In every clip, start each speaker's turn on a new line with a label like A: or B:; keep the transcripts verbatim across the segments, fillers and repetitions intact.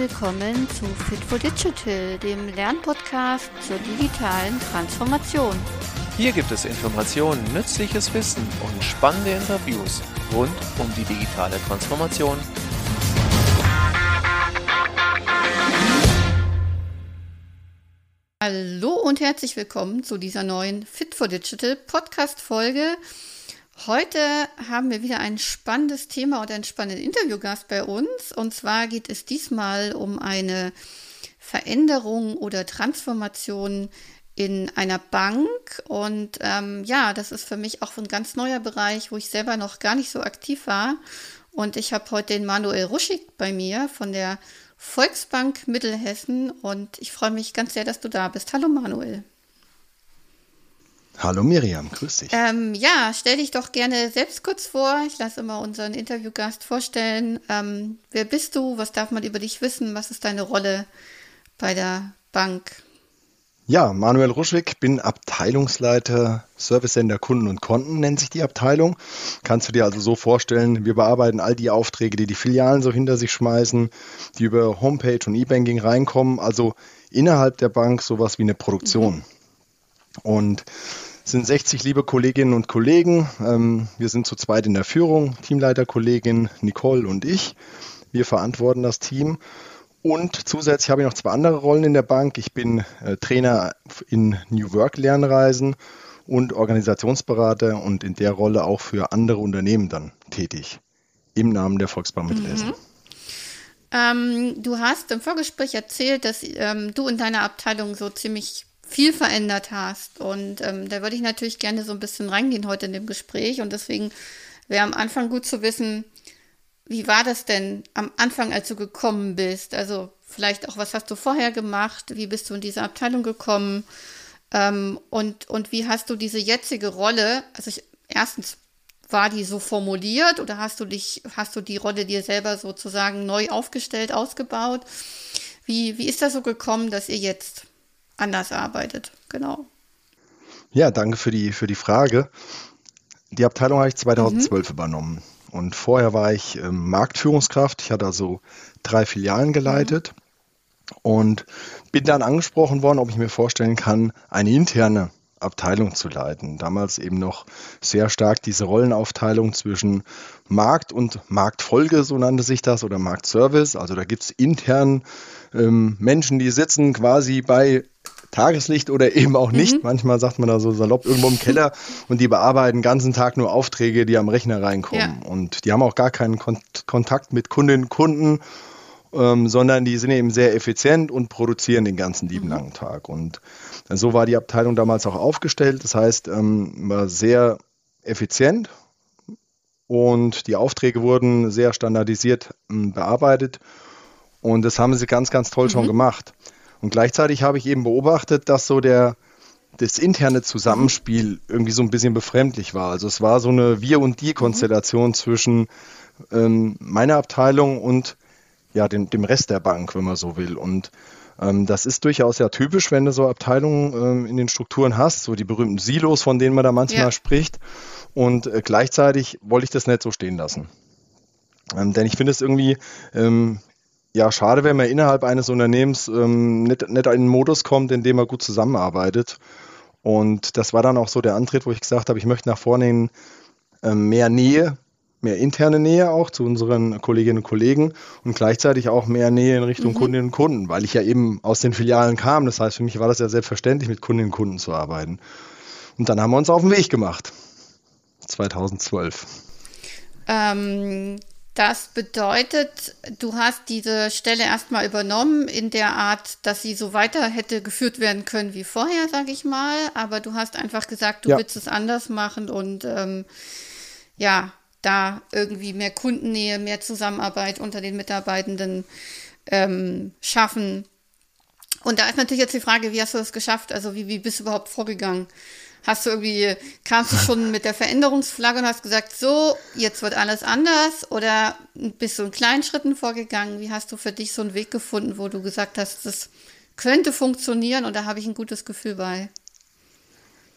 A: willkommen zu Fit for Digital, dem Lernpodcast zur digitalen Transformation.
B: Hier gibt es Informationen, nützliches Wissen und spannende Interviews rund um die digitale Transformation.
A: Hallo und herzlich willkommen zu dieser neuen Fit for Digital Podcast-Folge. Heute haben wir wieder ein spannendes Thema und einen spannenden Interviewgast bei uns. Und zwar geht es diesmal um eine Veränderung oder Transformation in einer Bank. Und ähm, ja, das ist für mich auch ein ganz neuer Bereich, wo ich selber noch gar nicht so aktiv war. Und ich habe heute den Manuel Ruschig bei mir von der Volksbank Mittelhessen. Und ich freue mich ganz sehr, dass du da bist. Hallo Manuel.
C: Hallo Miriam, grüß dich.
A: Ähm, ja, stell dich doch gerne selbst kurz vor. Ich lasse immer unseren Interviewgast vorstellen. Ähm, wer bist du? Was darf man über dich wissen? Was ist deine Rolle bei der Bank?
C: Ja, Manuel Ruschig, bin Abteilungsleiter Service Center Kunden und Konten, nennt sich die Abteilung. Kannst du dir also so vorstellen, wir bearbeiten all die Aufträge, die die Filialen so hinter sich schmeißen, die über Homepage und E-Banking reinkommen, also innerhalb der Bank sowas wie eine Produktion. Mhm. Und es sind sechzig liebe Kolleginnen und Kollegen. Ähm, wir sind zu zweit in der Führung, Teamleiterkollegin Nicole und ich. Wir verantworten das Team. Und zusätzlich habe ich noch zwei andere Rollen in der Bank. Ich bin äh, Trainer in New Work Lernreisen und Organisationsberater und in der Rolle auch für andere Unternehmen dann tätig. Im Namen der Volksbank Mittelhessen.
A: Mhm. Ähm, du hast im Vorgespräch erzählt, dass ähm, du in deiner Abteilung so ziemlich viel verändert hast. Und ähm, da würde ich natürlich gerne so ein bisschen reingehen heute in dem Gespräch. Und deswegen wäre am Anfang gut zu wissen, wie war das denn am Anfang, als du gekommen bist? Also vielleicht auch, was hast du vorher gemacht? Wie bist du in diese Abteilung gekommen? Ähm, und, und wie hast du diese jetzige Rolle, also ich, erstens, war die so formuliert oder hast du dich, hast du die Rolle dir selber sozusagen neu aufgestellt, ausgebaut? Wie, wie ist das so gekommen, dass ihr jetzt anders arbeitet? Genau.
C: Ja, danke für die, für die Frage. Die Abteilung habe ich zweitausendzwölf mhm. übernommen. Und vorher war ich ähm, Marktführungskraft. Ich hatte also drei Filialen geleitet mhm. und bin dann angesprochen worden, ob ich mir vorstellen kann, eine interne Abteilung zu leiten. Damals eben noch sehr stark diese Rollenaufteilung zwischen Markt und Marktfolge, so nannte sich das, oder Marktservice. Also da gibt es intern ähm, Menschen, die sitzen quasi bei Tageslicht oder eben auch nicht. Mhm. Manchmal sagt man da so salopp irgendwo im Keller und die bearbeiten den ganzen Tag nur Aufträge, die am Rechner reinkommen. Ja. Und die haben auch gar keinen Kon- Kontakt mit Kundinnen und Kunden, ähm, sondern die sind eben sehr effizient und produzieren den ganzen lieben mhm. langen Tag. Und so war die Abteilung damals auch aufgestellt. Das heißt, ähm, war sehr effizient und die Aufträge wurden sehr standardisiert ähm, bearbeitet. Und das haben sie ganz, ganz toll mhm. schon gemacht. Und gleichzeitig habe ich eben beobachtet, dass so der, das interne Zusammenspiel irgendwie so ein bisschen befremdlich war. Also es war so eine Wir- und Die-Konstellation mhm. zwischen ähm, meiner Abteilung und ja, dem, dem Rest der Bank, wenn man so will. Und ähm, das ist durchaus ja typisch, wenn du so Abteilungen ähm, in den Strukturen hast, so die berühmten Silos, von denen man da manchmal ja. spricht. Und äh, gleichzeitig wollte ich das nicht so stehen lassen. Ähm, denn ich finde es irgendwie ähm, ja schade, wenn man innerhalb eines Unternehmens ähm, nicht, nicht in einen Modus kommt, in dem man gut zusammenarbeitet. Und das war dann auch so der Antritt, wo ich gesagt habe, ich möchte nach vorne hin ähm, mehr Nähe, mehr interne Nähe auch zu unseren Kolleginnen und Kollegen und gleichzeitig auch mehr Nähe in Richtung mhm. Kundinnen und Kunden, weil ich ja eben aus den Filialen kam. Das heißt, für mich war das ja selbstverständlich, mit Kundinnen und Kunden zu arbeiten. Und dann haben wir uns auf den Weg gemacht, zweitausendzwölf.
A: Ähm, das bedeutet, du hast diese Stelle erstmal übernommen in der Art, dass sie so weiter hätte geführt werden können wie vorher, sage ich mal. Aber du hast einfach gesagt, du ja. willst es anders machen und ähm, ja, da irgendwie mehr Kundennähe, mehr Zusammenarbeit unter den Mitarbeitenden ähm, schaffen. Und da ist natürlich jetzt die Frage, wie hast du das geschafft? Also wie, wie bist du überhaupt vorgegangen? Hast du irgendwie, kamst du schon mit der Veränderungsflagge und hast gesagt, so, jetzt wird alles anders? Oder bist du in kleinen Schritten vorgegangen? Wie hast du für dich so einen Weg gefunden, wo du gesagt hast, das könnte funktionieren und da habe ich ein gutes Gefühl bei?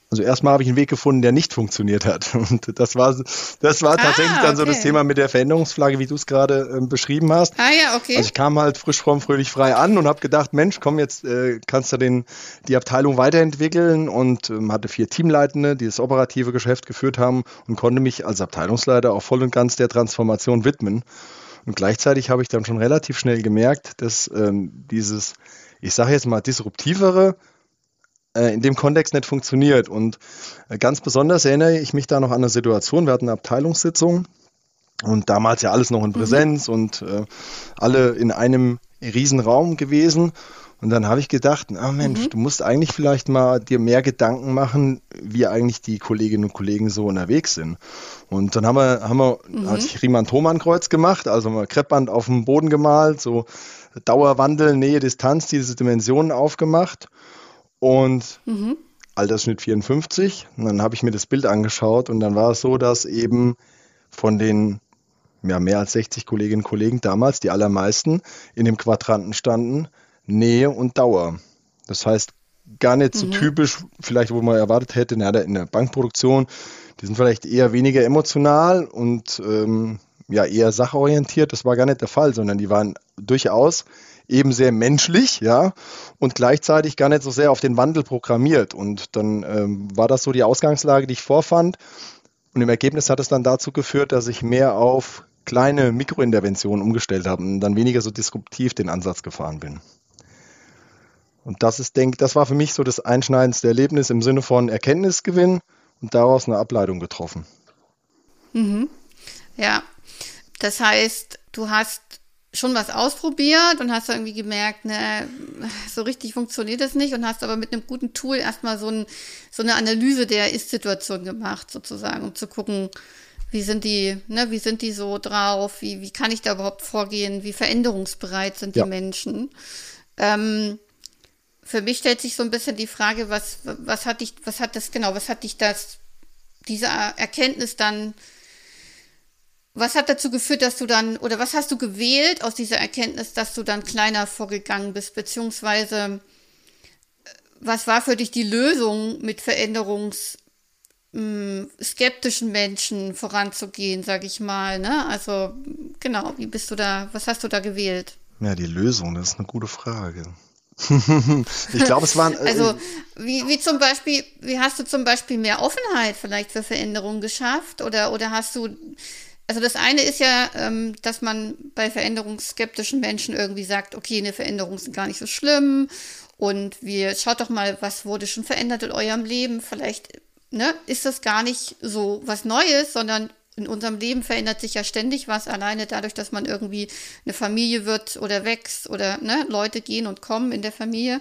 C: Also erstmal habe ich einen Weg gefunden, der nicht funktioniert hat. Und das war, das war tatsächlich
A: Ah,
C: dann so das
A: okay.
C: Thema mit der Veränderungsflagge, wie du es gerade ähm, beschrieben hast.
A: Ah ja, okay.
C: Also ich kam halt frisch, fromm, fröhlich, frei an und habe gedacht, Mensch, komm, jetzt äh, kannst du den, die Abteilung weiterentwickeln und ähm, hatte vier Teamleitende, die das operative Geschäft geführt haben und konnte mich als Abteilungsleiter auch voll und ganz der Transformation widmen. Und gleichzeitig habe ich dann schon relativ schnell gemerkt, dass ähm, dieses, ich sage jetzt mal, disruptivere äh, in dem Kontext nicht funktioniert. Und äh, ganz besonders erinnere ich mich da noch an eine Situation, wir hatten eine Abteilungssitzung und damals ja alles noch in Präsenz und äh, alle in einem Riesenraum gewesen. Und dann habe ich gedacht, ah Mensch,
A: Mhm.
C: du musst eigentlich vielleicht mal dir mehr Gedanken machen, wie eigentlich die Kolleginnen und Kollegen so unterwegs sind. Und dann haben wir, haben wir, hat
A: Mhm.
C: sich Riemann-Thomann-Kreuz gemacht, also mal Kreppband auf dem Boden gemalt, so Dauerwandel, Nähe, Distanz, diese Dimensionen aufgemacht und
A: Mhm.
C: Altersschnitt vierundfünfzig. Und dann habe ich mir das Bild angeschaut und dann war es so, dass eben von den ja, mehr als sechzig Kolleginnen und Kollegen damals, die allermeisten, in dem Quadranten standen, Nähe und Dauer. Das heißt, gar nicht so
A: Mhm.
C: typisch, vielleicht wo man erwartet hätte, na, in der Bankproduktion, die sind vielleicht eher weniger emotional und ähm, ja, eher sachorientiert. Das war gar nicht der Fall, sondern die waren durchaus eben sehr menschlich, ja, und gleichzeitig gar nicht so sehr auf den Wandel programmiert. Und dann ähm, war das so die Ausgangslage, die ich vorfand. Und im Ergebnis hat es dann dazu geführt, dass ich mehr auf kleine Mikrointerventionen umgestellt habe und dann weniger so disruptiv den Ansatz gefahren bin. Und das ist, denke, das war für mich so das einschneidendste Erlebnis im Sinne von Erkenntnisgewinn und daraus eine Ableitung getroffen.
A: Mhm. Ja, das heißt, du hast schon was ausprobiert und hast irgendwie gemerkt, ne, so richtig funktioniert das nicht und hast aber mit einem guten Tool erstmal so, ein, so eine Analyse der Ist-Situation gemacht, sozusagen, um zu gucken, wie sind die, ne, wie sind die so drauf, wie, wie kann ich da überhaupt vorgehen, wie veränderungsbereit sind die
C: Ja,
A: Menschen. Ähm, für mich stellt sich so ein bisschen die Frage, was, was hat dich, was hat das, genau, was hat dich das, diese Erkenntnis dann, was hat dazu geführt, dass du dann, oder was hast du gewählt aus dieser Erkenntnis, dass du dann kleiner vorgegangen bist, beziehungsweise was war für dich die Lösung, mit veränderungsskeptischen Menschen voranzugehen, sag ich mal, ne? Also, genau, wie bist du da, was hast du da gewählt?
C: ja, die Lösung, das ist eine gute Frage. Ich glaube, es waren, äh,
A: Also, wie, wie zum Beispiel, wie hast du zum Beispiel mehr Offenheit vielleicht für Veränderungen geschafft? Oder, oder hast du, also das eine ist ja, ähm, dass man bei veränderungsskeptischen Menschen irgendwie sagt, okay, eine Veränderung ist gar nicht so schlimm und wir, schaut doch mal, was wurde schon verändert in eurem Leben. Vielleicht, ne, ist das gar nicht so was Neues, sondern in unserem Leben verändert sich ja ständig was, alleine dadurch, dass man irgendwie eine Familie wird oder wächst oder, ne, Leute gehen und kommen in der Familie.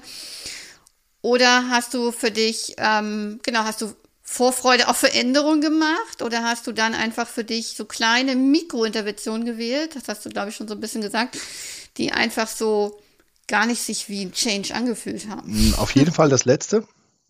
A: Oder hast du für dich, ähm, genau, hast du Vorfreude auf Veränderung gemacht oder hast du dann einfach für dich so kleine Mikrointerventionen gewählt, das hast du, glaube ich, schon so ein bisschen gesagt, die einfach so gar nicht sich wie ein Change angefühlt haben?
C: auf jeden Fall das Letzte.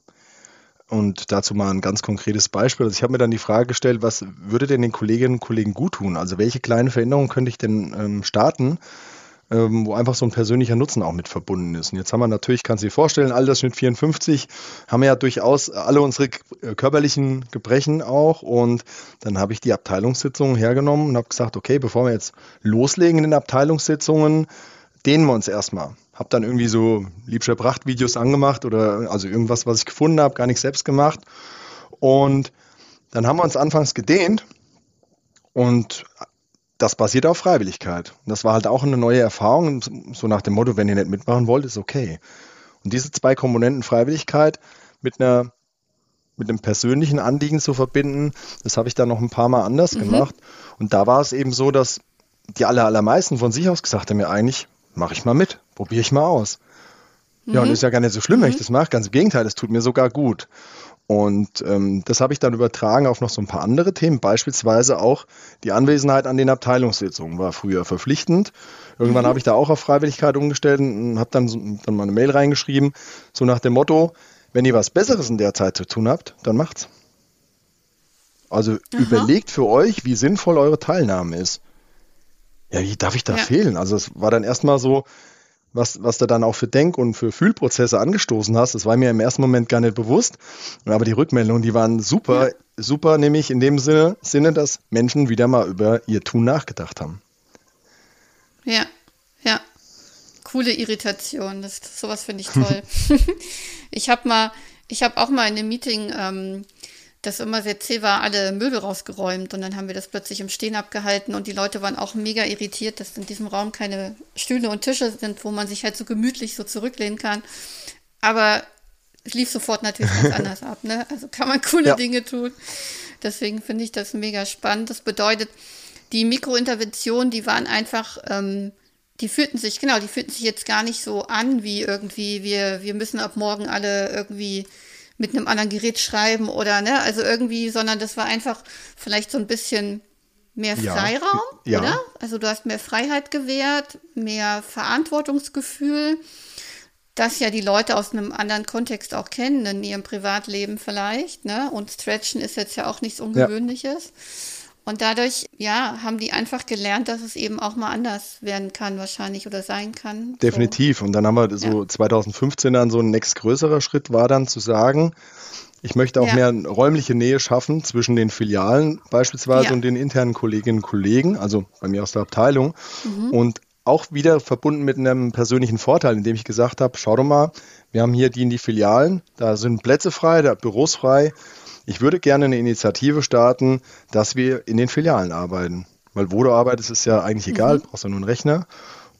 C: Und dazu mal ein ganz konkretes Beispiel. Also ich habe mir dann die Frage gestellt, was würde denn den Kolleginnen und Kollegen gut tun? Also welche kleine Veränderung könnte ich denn ähm, starten, ähm, wo einfach so ein persönlicher Nutzen auch mit verbunden ist. Und jetzt haben wir natürlich, kannst du dir vorstellen, Altersschnitt vierundfünfzig, haben wir ja durchaus alle unsere äh, körperlichen Gebrechen auch. Und dann habe ich die Abteilungssitzungen hergenommen und habe gesagt, okay, bevor wir jetzt loslegen in den Abteilungssitzungen, dehnen wir uns erstmal. Habe dann irgendwie so Liebscher Pracht-Videos angemacht oder also irgendwas, was ich gefunden habe, gar nicht selbst gemacht. Und dann haben wir uns anfangs gedehnt und das basiert auf Freiwilligkeit. Und das war halt auch eine neue Erfahrung, so nach dem Motto, wenn ihr nicht mitmachen wollt, ist okay. Und diese zwei Komponenten Freiwilligkeit mit einer mit einem persönlichen Anliegen zu verbinden, das habe ich dann noch ein paar Mal anders
A: Mhm.
C: gemacht. Und da war es eben so, dass die aller, allermeisten von sich aus gesagt haben, ja eigentlich mache ich mal mit, probiere ich mal aus. Ja, und
A: Mhm.
C: ist ja gar nicht so schlimm, wenn ich
A: Mhm.
C: das mache. Ganz im Gegenteil, es tut mir sogar gut. Und ähm, das habe ich dann übertragen auf noch so ein paar andere Themen, beispielsweise auch die Anwesenheit an den Abteilungssitzungen war früher verpflichtend. Irgendwann
A: Mhm.
C: habe ich da auch auf Freiwilligkeit umgestellt und habe dann, so, dann mal eine Mail reingeschrieben, so nach dem Motto, wenn ihr was Besseres in der Zeit zu tun habt, dann macht's. Also
A: Aha.
C: überlegt für euch, wie sinnvoll eure Teilnahme ist. Ja, wie darf ich da
A: Ja.
C: fehlen? Also es war dann erstmal so, was, was du dann auch für Denk- und für Fühlprozesse angestoßen hast. Das war mir im ersten Moment gar nicht bewusst. Aber die Rückmeldungen, die waren super, ja. super, nämlich in dem Sinne, Sinne, dass Menschen wieder mal über ihr Tun nachgedacht haben.
A: Ja, ja. Coole Irritation. Das, sowas finde ich toll. ich habe mal, ich habe auch mal in einem Meeting, ähm, das immer sehr zäh war, alle Möbel rausgeräumt und dann haben wir das plötzlich im Stehen abgehalten und die Leute waren auch mega irritiert, dass in diesem Raum keine Stühle und Tische sind, wo man sich halt so gemütlich so zurücklehnen kann. Aber es lief sofort natürlich ganz anders ab, ne? Also kann man coole ja. Dinge tun. Deswegen finde ich das mega spannend. Das bedeutet, die Mikrointerventionen, die waren einfach, ähm, die fühlten sich, genau, die fühlten sich jetzt gar nicht so an, wie irgendwie, wir, wir müssen ab morgen alle irgendwie mit einem anderen Gerät schreiben oder, ne, also irgendwie, sondern das war einfach vielleicht so ein bisschen mehr Freiraum,
C: ja. Ja.
A: oder? Also du hast mehr Freiheit gewährt, mehr Verantwortungsgefühl, das ja die Leute aus einem anderen Kontext auch kennen, in ihrem Privatleben vielleicht, ne, und Stretchen ist jetzt ja auch nichts Ungewöhnliches. Ja. Und dadurch, ja, haben die einfach gelernt, dass es eben auch mal anders werden kann wahrscheinlich oder sein kann.
C: Definitiv. So. Und dann haben wir so ja. zwanzig fünfzehn dann so ein nächstgrößerer Schritt war dann zu sagen, ich möchte auch ja. mehr räumliche Nähe schaffen zwischen den Filialen beispielsweise ja. und den internen Kolleginnen und Kollegen, also bei mir aus der Abteilung. Mhm. Und auch wieder verbunden mit einem persönlichen Vorteil, indem ich gesagt habe, schau doch mal, wir haben hier die in die Filialen, da sind Plätze frei, da Büros frei. Ich würde gerne eine Initiative starten, dass wir in den Filialen arbeiten. Weil wo du arbeitest, ist ja eigentlich egal, mhm. brauchst du nur einen Rechner.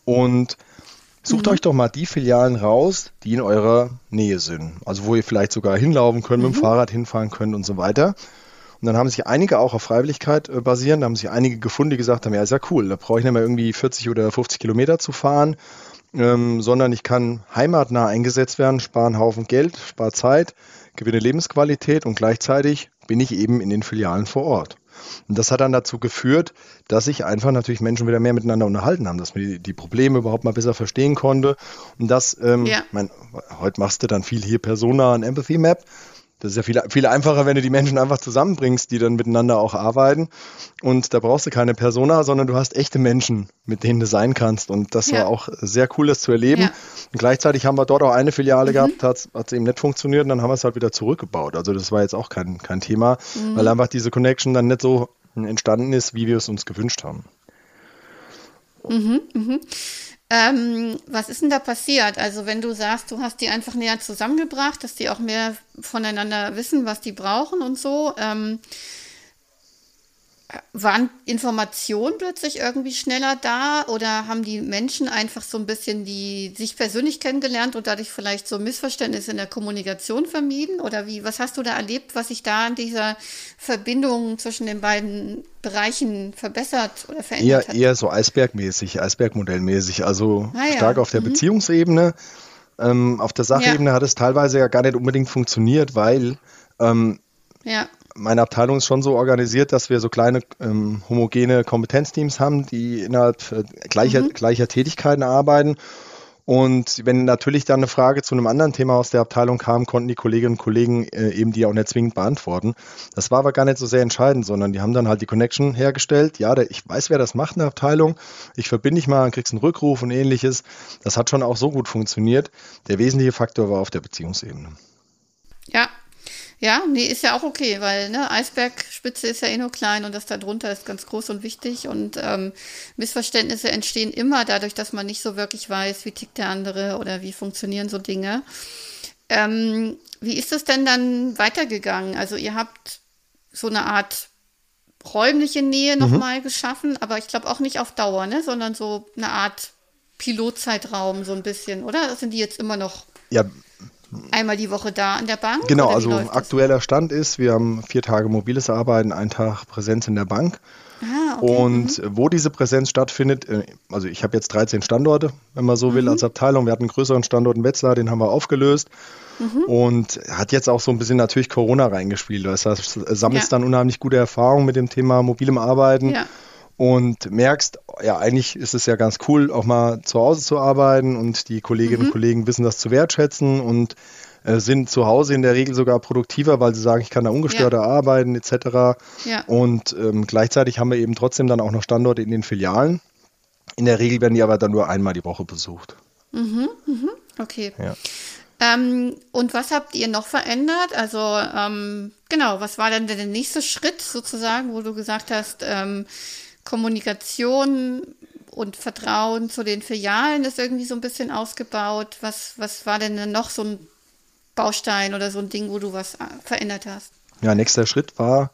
C: Und sucht mhm. euch doch mal die Filialen raus, die in eurer Nähe sind. Also wo ihr vielleicht sogar hinlaufen könnt, mhm. mit dem Fahrrad hinfahren könnt und so weiter. Und dann haben sich einige auch auf Freiwilligkeit äh, basieren. Da haben sich einige gefunden, die gesagt haben, ja, ist ja cool, da brauche ich nicht mehr irgendwie vierzig oder fünfzig Kilometer zu fahren, ähm, sondern ich kann heimatnah eingesetzt werden, spare einen Haufen Geld, spare Zeit, gewinne Lebensqualität und gleichzeitig bin ich eben in den Filialen vor Ort. Und das hat dann dazu geführt, dass sich einfach natürlich Menschen wieder mehr miteinander unterhalten haben, dass man die, die Probleme überhaupt mal besser verstehen konnte. Und das, ähm, ja. mein, heute machst du dann viel hier Persona und Empathy Map. Das ist ja viel, viel einfacher, wenn du die Menschen einfach zusammenbringst, die dann miteinander auch arbeiten. Und da brauchst du keine Persona, sondern du hast echte Menschen, mit denen du sein kannst. Und das ja. war auch sehr cool, das zu erleben. Ja. Und gleichzeitig haben wir dort auch eine Filiale mhm. gehabt, hat es eben nicht funktioniert und dann haben wir es halt wieder zurückgebaut. Also das war jetzt auch kein, kein Thema, mhm. weil einfach diese Connection dann nicht so entstanden ist, wie wir es uns gewünscht haben.
A: Mhm, mhm. Ähm, was ist denn da passiert? Also wenn du sagst, du hast die einfach näher zusammengebracht, dass die auch mehr voneinander wissen, was die brauchen und so, ähm, waren Informationen plötzlich irgendwie schneller da oder haben die Menschen einfach so ein bisschen die sich persönlich kennengelernt und dadurch vielleicht so Missverständnisse in der Kommunikation vermieden? Oder wie, was hast du da erlebt, was sich da an dieser Verbindung zwischen den beiden Bereichen verbessert oder verändert
C: eher,
A: hat?
C: Eher so Eisbergmäßig, Eisbergmodellmäßig, also
A: ah, ja.
C: stark auf der mhm. Beziehungsebene. Ähm, auf der Sachebene ja. hat es teilweise ja gar nicht unbedingt funktioniert, weil ähm, ja. meine Abteilung ist schon so organisiert, dass wir so kleine ähm, homogene Kompetenzteams haben, die innerhalb äh, gleicher, mhm. gleicher Tätigkeiten arbeiten. Und wenn natürlich dann eine Frage zu einem anderen Thema aus der Abteilung kam, konnten die Kolleginnen und Kollegen äh, eben die auch nicht zwingend beantworten. Das war aber gar nicht so sehr entscheidend, sondern die haben dann halt die Connection hergestellt. Ja, der, ich weiß, wer das macht in der Abteilung. Ich verbinde dich mal, dann kriegst einen Rückruf und ähnliches. Das hat schon auch so gut funktioniert. Der wesentliche Faktor war auf der Beziehungsebene.
A: Ja. Ja, nee, ist ja auch okay, weil ne, Eisbergspitze ist ja eh nur klein und das da drunter ist ganz groß und wichtig und ähm, Missverständnisse entstehen immer dadurch, dass man nicht so wirklich weiß, wie tickt der andere oder wie funktionieren so Dinge. Ähm, wie ist es denn dann weitergegangen? Also ihr habt so eine Art räumliche Nähe mhm. nochmal geschaffen, aber ich glaube auch nicht auf Dauer, ne, sondern so eine Art Pilotzeitraum so ein bisschen, oder? Sind die jetzt immer noch...
C: Ja.
A: Einmal die Woche da an der Bank?
C: Genau, also aktueller Stand ist, wir haben vier Tage mobiles Arbeiten, einen Tag Präsenz in der Bank. Ah, okay. Und mhm. wo diese Präsenz stattfindet, also ich habe jetzt dreizehn Standorte, wenn man so will, mhm. als Abteilung. Wir hatten einen größeren Standort in Wetzlar, den haben wir aufgelöst. Mhm. Und hat jetzt auch so ein bisschen natürlich Corona reingespielt. Das heißt, sammelst ja. dann unheimlich gute Erfahrungen mit dem Thema mobilem Arbeiten. Ja. Und merkst, ja, eigentlich ist es ja ganz cool, auch mal zu Hause zu arbeiten und die Kolleginnen mhm. und Kollegen wissen das zu wertschätzen und äh, sind zu Hause in der Regel sogar produktiver, weil sie sagen, ich kann da ungestörter ja. arbeiten et cetera. Ja. Und ähm, gleichzeitig haben wir eben trotzdem dann auch noch Standorte in den Filialen. In der Regel werden die aber dann nur einmal die Woche besucht.
A: Mhm, mhm, okay.
C: Ja.
A: Ähm, und was habt ihr noch verändert? Also ähm, genau, was war denn der nächste Schritt sozusagen, wo du gesagt hast, ähm, Kommunikation und Vertrauen zu den Filialen ist irgendwie so ein bisschen ausgebaut. Was, was war denn dann noch so ein Baustein oder so ein Ding, wo du was äh, verändert hast?
C: Ja, nächster Schritt war,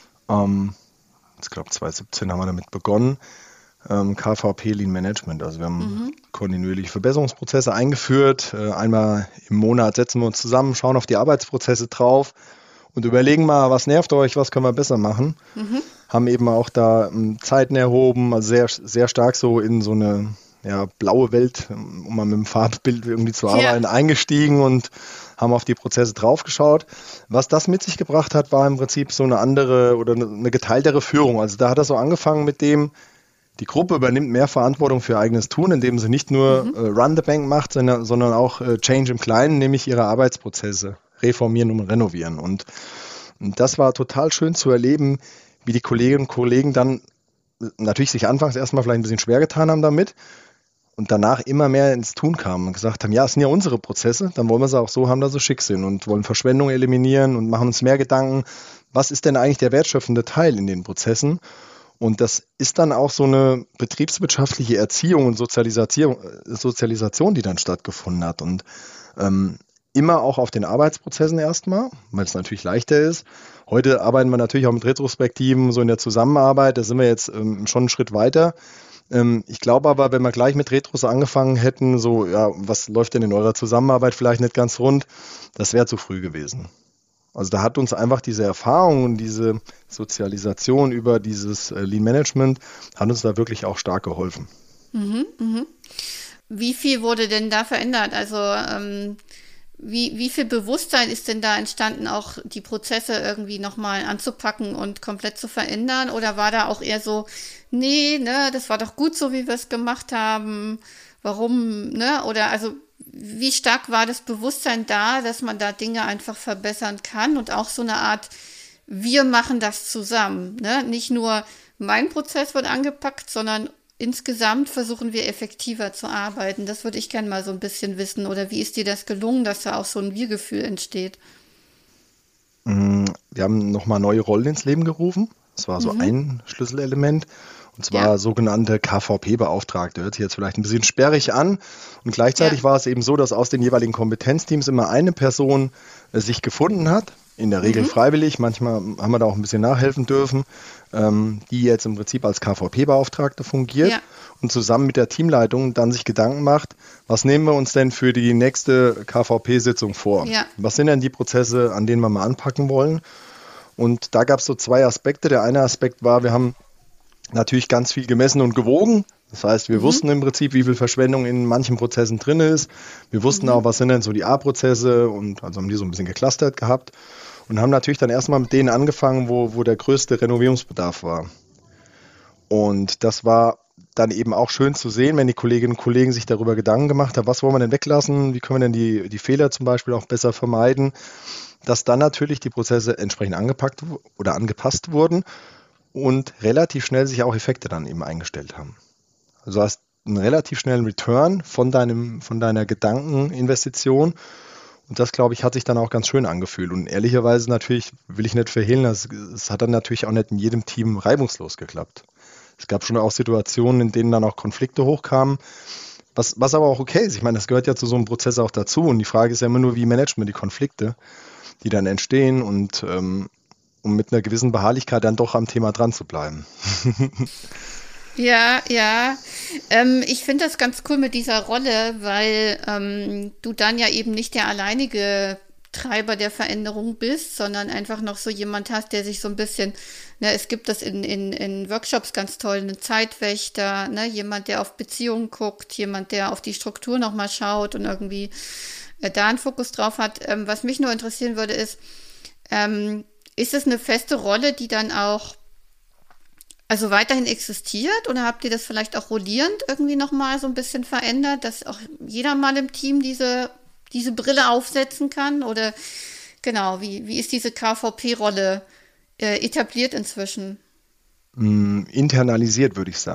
C: ähm, ich glaube zwanzig siebzehn haben wir damit begonnen, ähm, K V P Lean Management. Also wir haben
A: Mhm.
C: kontinuierliche Verbesserungsprozesse eingeführt. Äh, einmal im Monat setzen wir uns zusammen, schauen auf die Arbeitsprozesse drauf und überlegen mal, was nervt euch, was können wir besser machen.
A: Mhm.
C: Haben eben auch da ähm, Zeiten erhoben, also sehr, sehr stark so in so eine ja, blaue Welt, um mal mit dem Farbbild irgendwie zu arbeiten,
A: Ja.
C: eingestiegen und haben auf die Prozesse draufgeschaut. Was das mit sich gebracht hat, war im Prinzip so eine andere oder eine, eine geteiltere Führung. Also da hat das so angefangen mit dem, die Gruppe übernimmt mehr Verantwortung für ihr eigenes Tun, indem sie nicht nur
A: Mhm.
C: äh, Run the Bank macht, sondern, sondern auch äh, Change im Kleinen, nämlich ihre Arbeitsprozesse reformieren und renovieren. Und, und das war total schön zu erleben, wie die Kolleginnen und Kollegen dann natürlich sich anfangs erstmal vielleicht ein bisschen schwer getan haben damit und danach immer mehr ins Tun kamen und gesagt haben, ja, es sind ja unsere Prozesse, dann wollen wir sie auch so haben, dass sie schick sind und wollen Verschwendung eliminieren und machen uns mehr Gedanken, was ist denn eigentlich der wertschöpfende Teil in den Prozessen? Und das ist dann auch so eine betriebswirtschaftliche Erziehung und Sozialisation, Sozialisation die dann stattgefunden hat. Und ähm, immer auch auf den Arbeitsprozessen erstmal, weil es natürlich leichter ist. Heute arbeiten wir natürlich auch mit Retrospektiven, so in der Zusammenarbeit, da sind wir jetzt ähm, schon einen Schritt weiter. Ähm, ich glaube aber, wenn wir gleich mit Retros angefangen hätten, so, ja, was läuft denn in eurer Zusammenarbeit vielleicht nicht ganz rund, das wäre zu früh gewesen. Also da hat uns einfach diese Erfahrung und diese Sozialisation über dieses äh, Lean Management hat uns da wirklich auch stark geholfen.
A: Mhm. Mhm. Wie viel wurde denn da verändert? Also ähm, wie, wie viel Bewusstsein ist denn da entstanden, auch die Prozesse irgendwie nochmal anzupacken und komplett zu verändern? Oder war da auch eher so, nee, ne, das war doch gut so, wie wir es gemacht haben. Warum, ne? Oder also wie stark war das Bewusstsein da, dass man da Dinge einfach verbessern kann und auch so eine Art, wir machen das zusammen, ne? Nicht nur mein Prozess wird angepackt, sondern insgesamt versuchen wir effektiver zu arbeiten. Das würde ich gerne mal so ein bisschen wissen. Oder wie ist dir das gelungen, dass da auch so ein Wir-Gefühl entsteht?
C: Mm, Wir haben nochmal neue Rollen ins Leben gerufen. Das war so
A: Mhm.
C: ein Schlüsselelement. Und
A: Ja,
C: zwar sogenannte K V P-Beauftragte. Hört sich jetzt vielleicht ein bisschen sperrig an. Und
A: ja.
C: gleichzeitig war es eben so, dass aus den jeweiligen Kompetenzteams immer eine Person äh, sich gefunden hat. In der Regel
A: Mhm.
C: freiwillig. Manchmal haben wir da auch ein bisschen nachhelfen dürfen. Ähm, die jetzt im Prinzip als K V P-Beauftragte fungiert.
A: Ja.
C: Und zusammen mit der Teamleitung dann sich Gedanken macht, was nehmen wir uns denn für die nächste K V P-Sitzung vor?
A: Ja.
C: Was sind denn die Prozesse, an denen wir mal anpacken wollen? Und da gab es so zwei Aspekte. Der eine Aspekt war, wir haben natürlich ganz viel gemessen und gewogen. Das heißt, wir
A: Mhm.
C: wussten im Prinzip, wie viel Verschwendung in manchen Prozessen drin ist. Wir wussten
A: Mhm.
C: auch, was sind denn so die A-Prozesse und also haben die so ein bisschen geclustert gehabt und haben natürlich dann erstmal mit denen angefangen, wo, wo der größte Renovierungsbedarf war. Und das war dann eben auch schön zu sehen, wenn die Kolleginnen und Kollegen sich darüber Gedanken gemacht haben, was wollen wir denn weglassen, wie können wir denn die, die Fehler zum Beispiel auch besser vermeiden, dass dann natürlich die Prozesse entsprechend angepackt wu- oder angepasst wurden und relativ schnell sich auch Effekte dann eben eingestellt haben. Also du hast einen relativ schnellen Return von deinem, von deiner Gedankeninvestition und das, glaube ich, hat sich dann auch ganz schön angefühlt. Und ehrlicherweise natürlich, will ich nicht verhehlen, es, es hat dann natürlich auch nicht in jedem Team reibungslos geklappt. Es gab schon auch Situationen, in denen dann auch Konflikte hochkamen, was, was aber auch okay ist. Ich meine, das gehört ja zu so einem Prozess auch dazu. Und die Frage ist ja immer nur, wie managt man die Konflikte, die dann entstehen und ähm, um mit einer gewissen Beharrlichkeit dann doch am Thema dran zu bleiben.
A: Ja, ja. Ähm, ich finde das ganz cool mit dieser Rolle, weil ähm, du dann ja eben nicht der alleinige Treiber der Veränderung bist, sondern einfach noch so jemand hast, der sich so ein bisschen, ne, es gibt das in, in, in Workshops ganz toll, einen Zeitwächter, ne, jemand, der auf Beziehungen guckt, jemand, der auf die Struktur nochmal schaut und irgendwie äh, da einen Fokus drauf hat. Ähm, was mich nur interessieren würde, ist, ähm, ist es eine feste Rolle, die dann auch also weiterhin existiert oder habt ihr das vielleicht auch rollierend irgendwie nochmal so ein bisschen verändert, dass auch jeder mal im Team diese, diese Brille aufsetzen kann? Oder genau, wie, wie ist diese K V P-Rolle äh, etabliert inzwischen?
C: Mm, Internalisiert, würde ich sagen.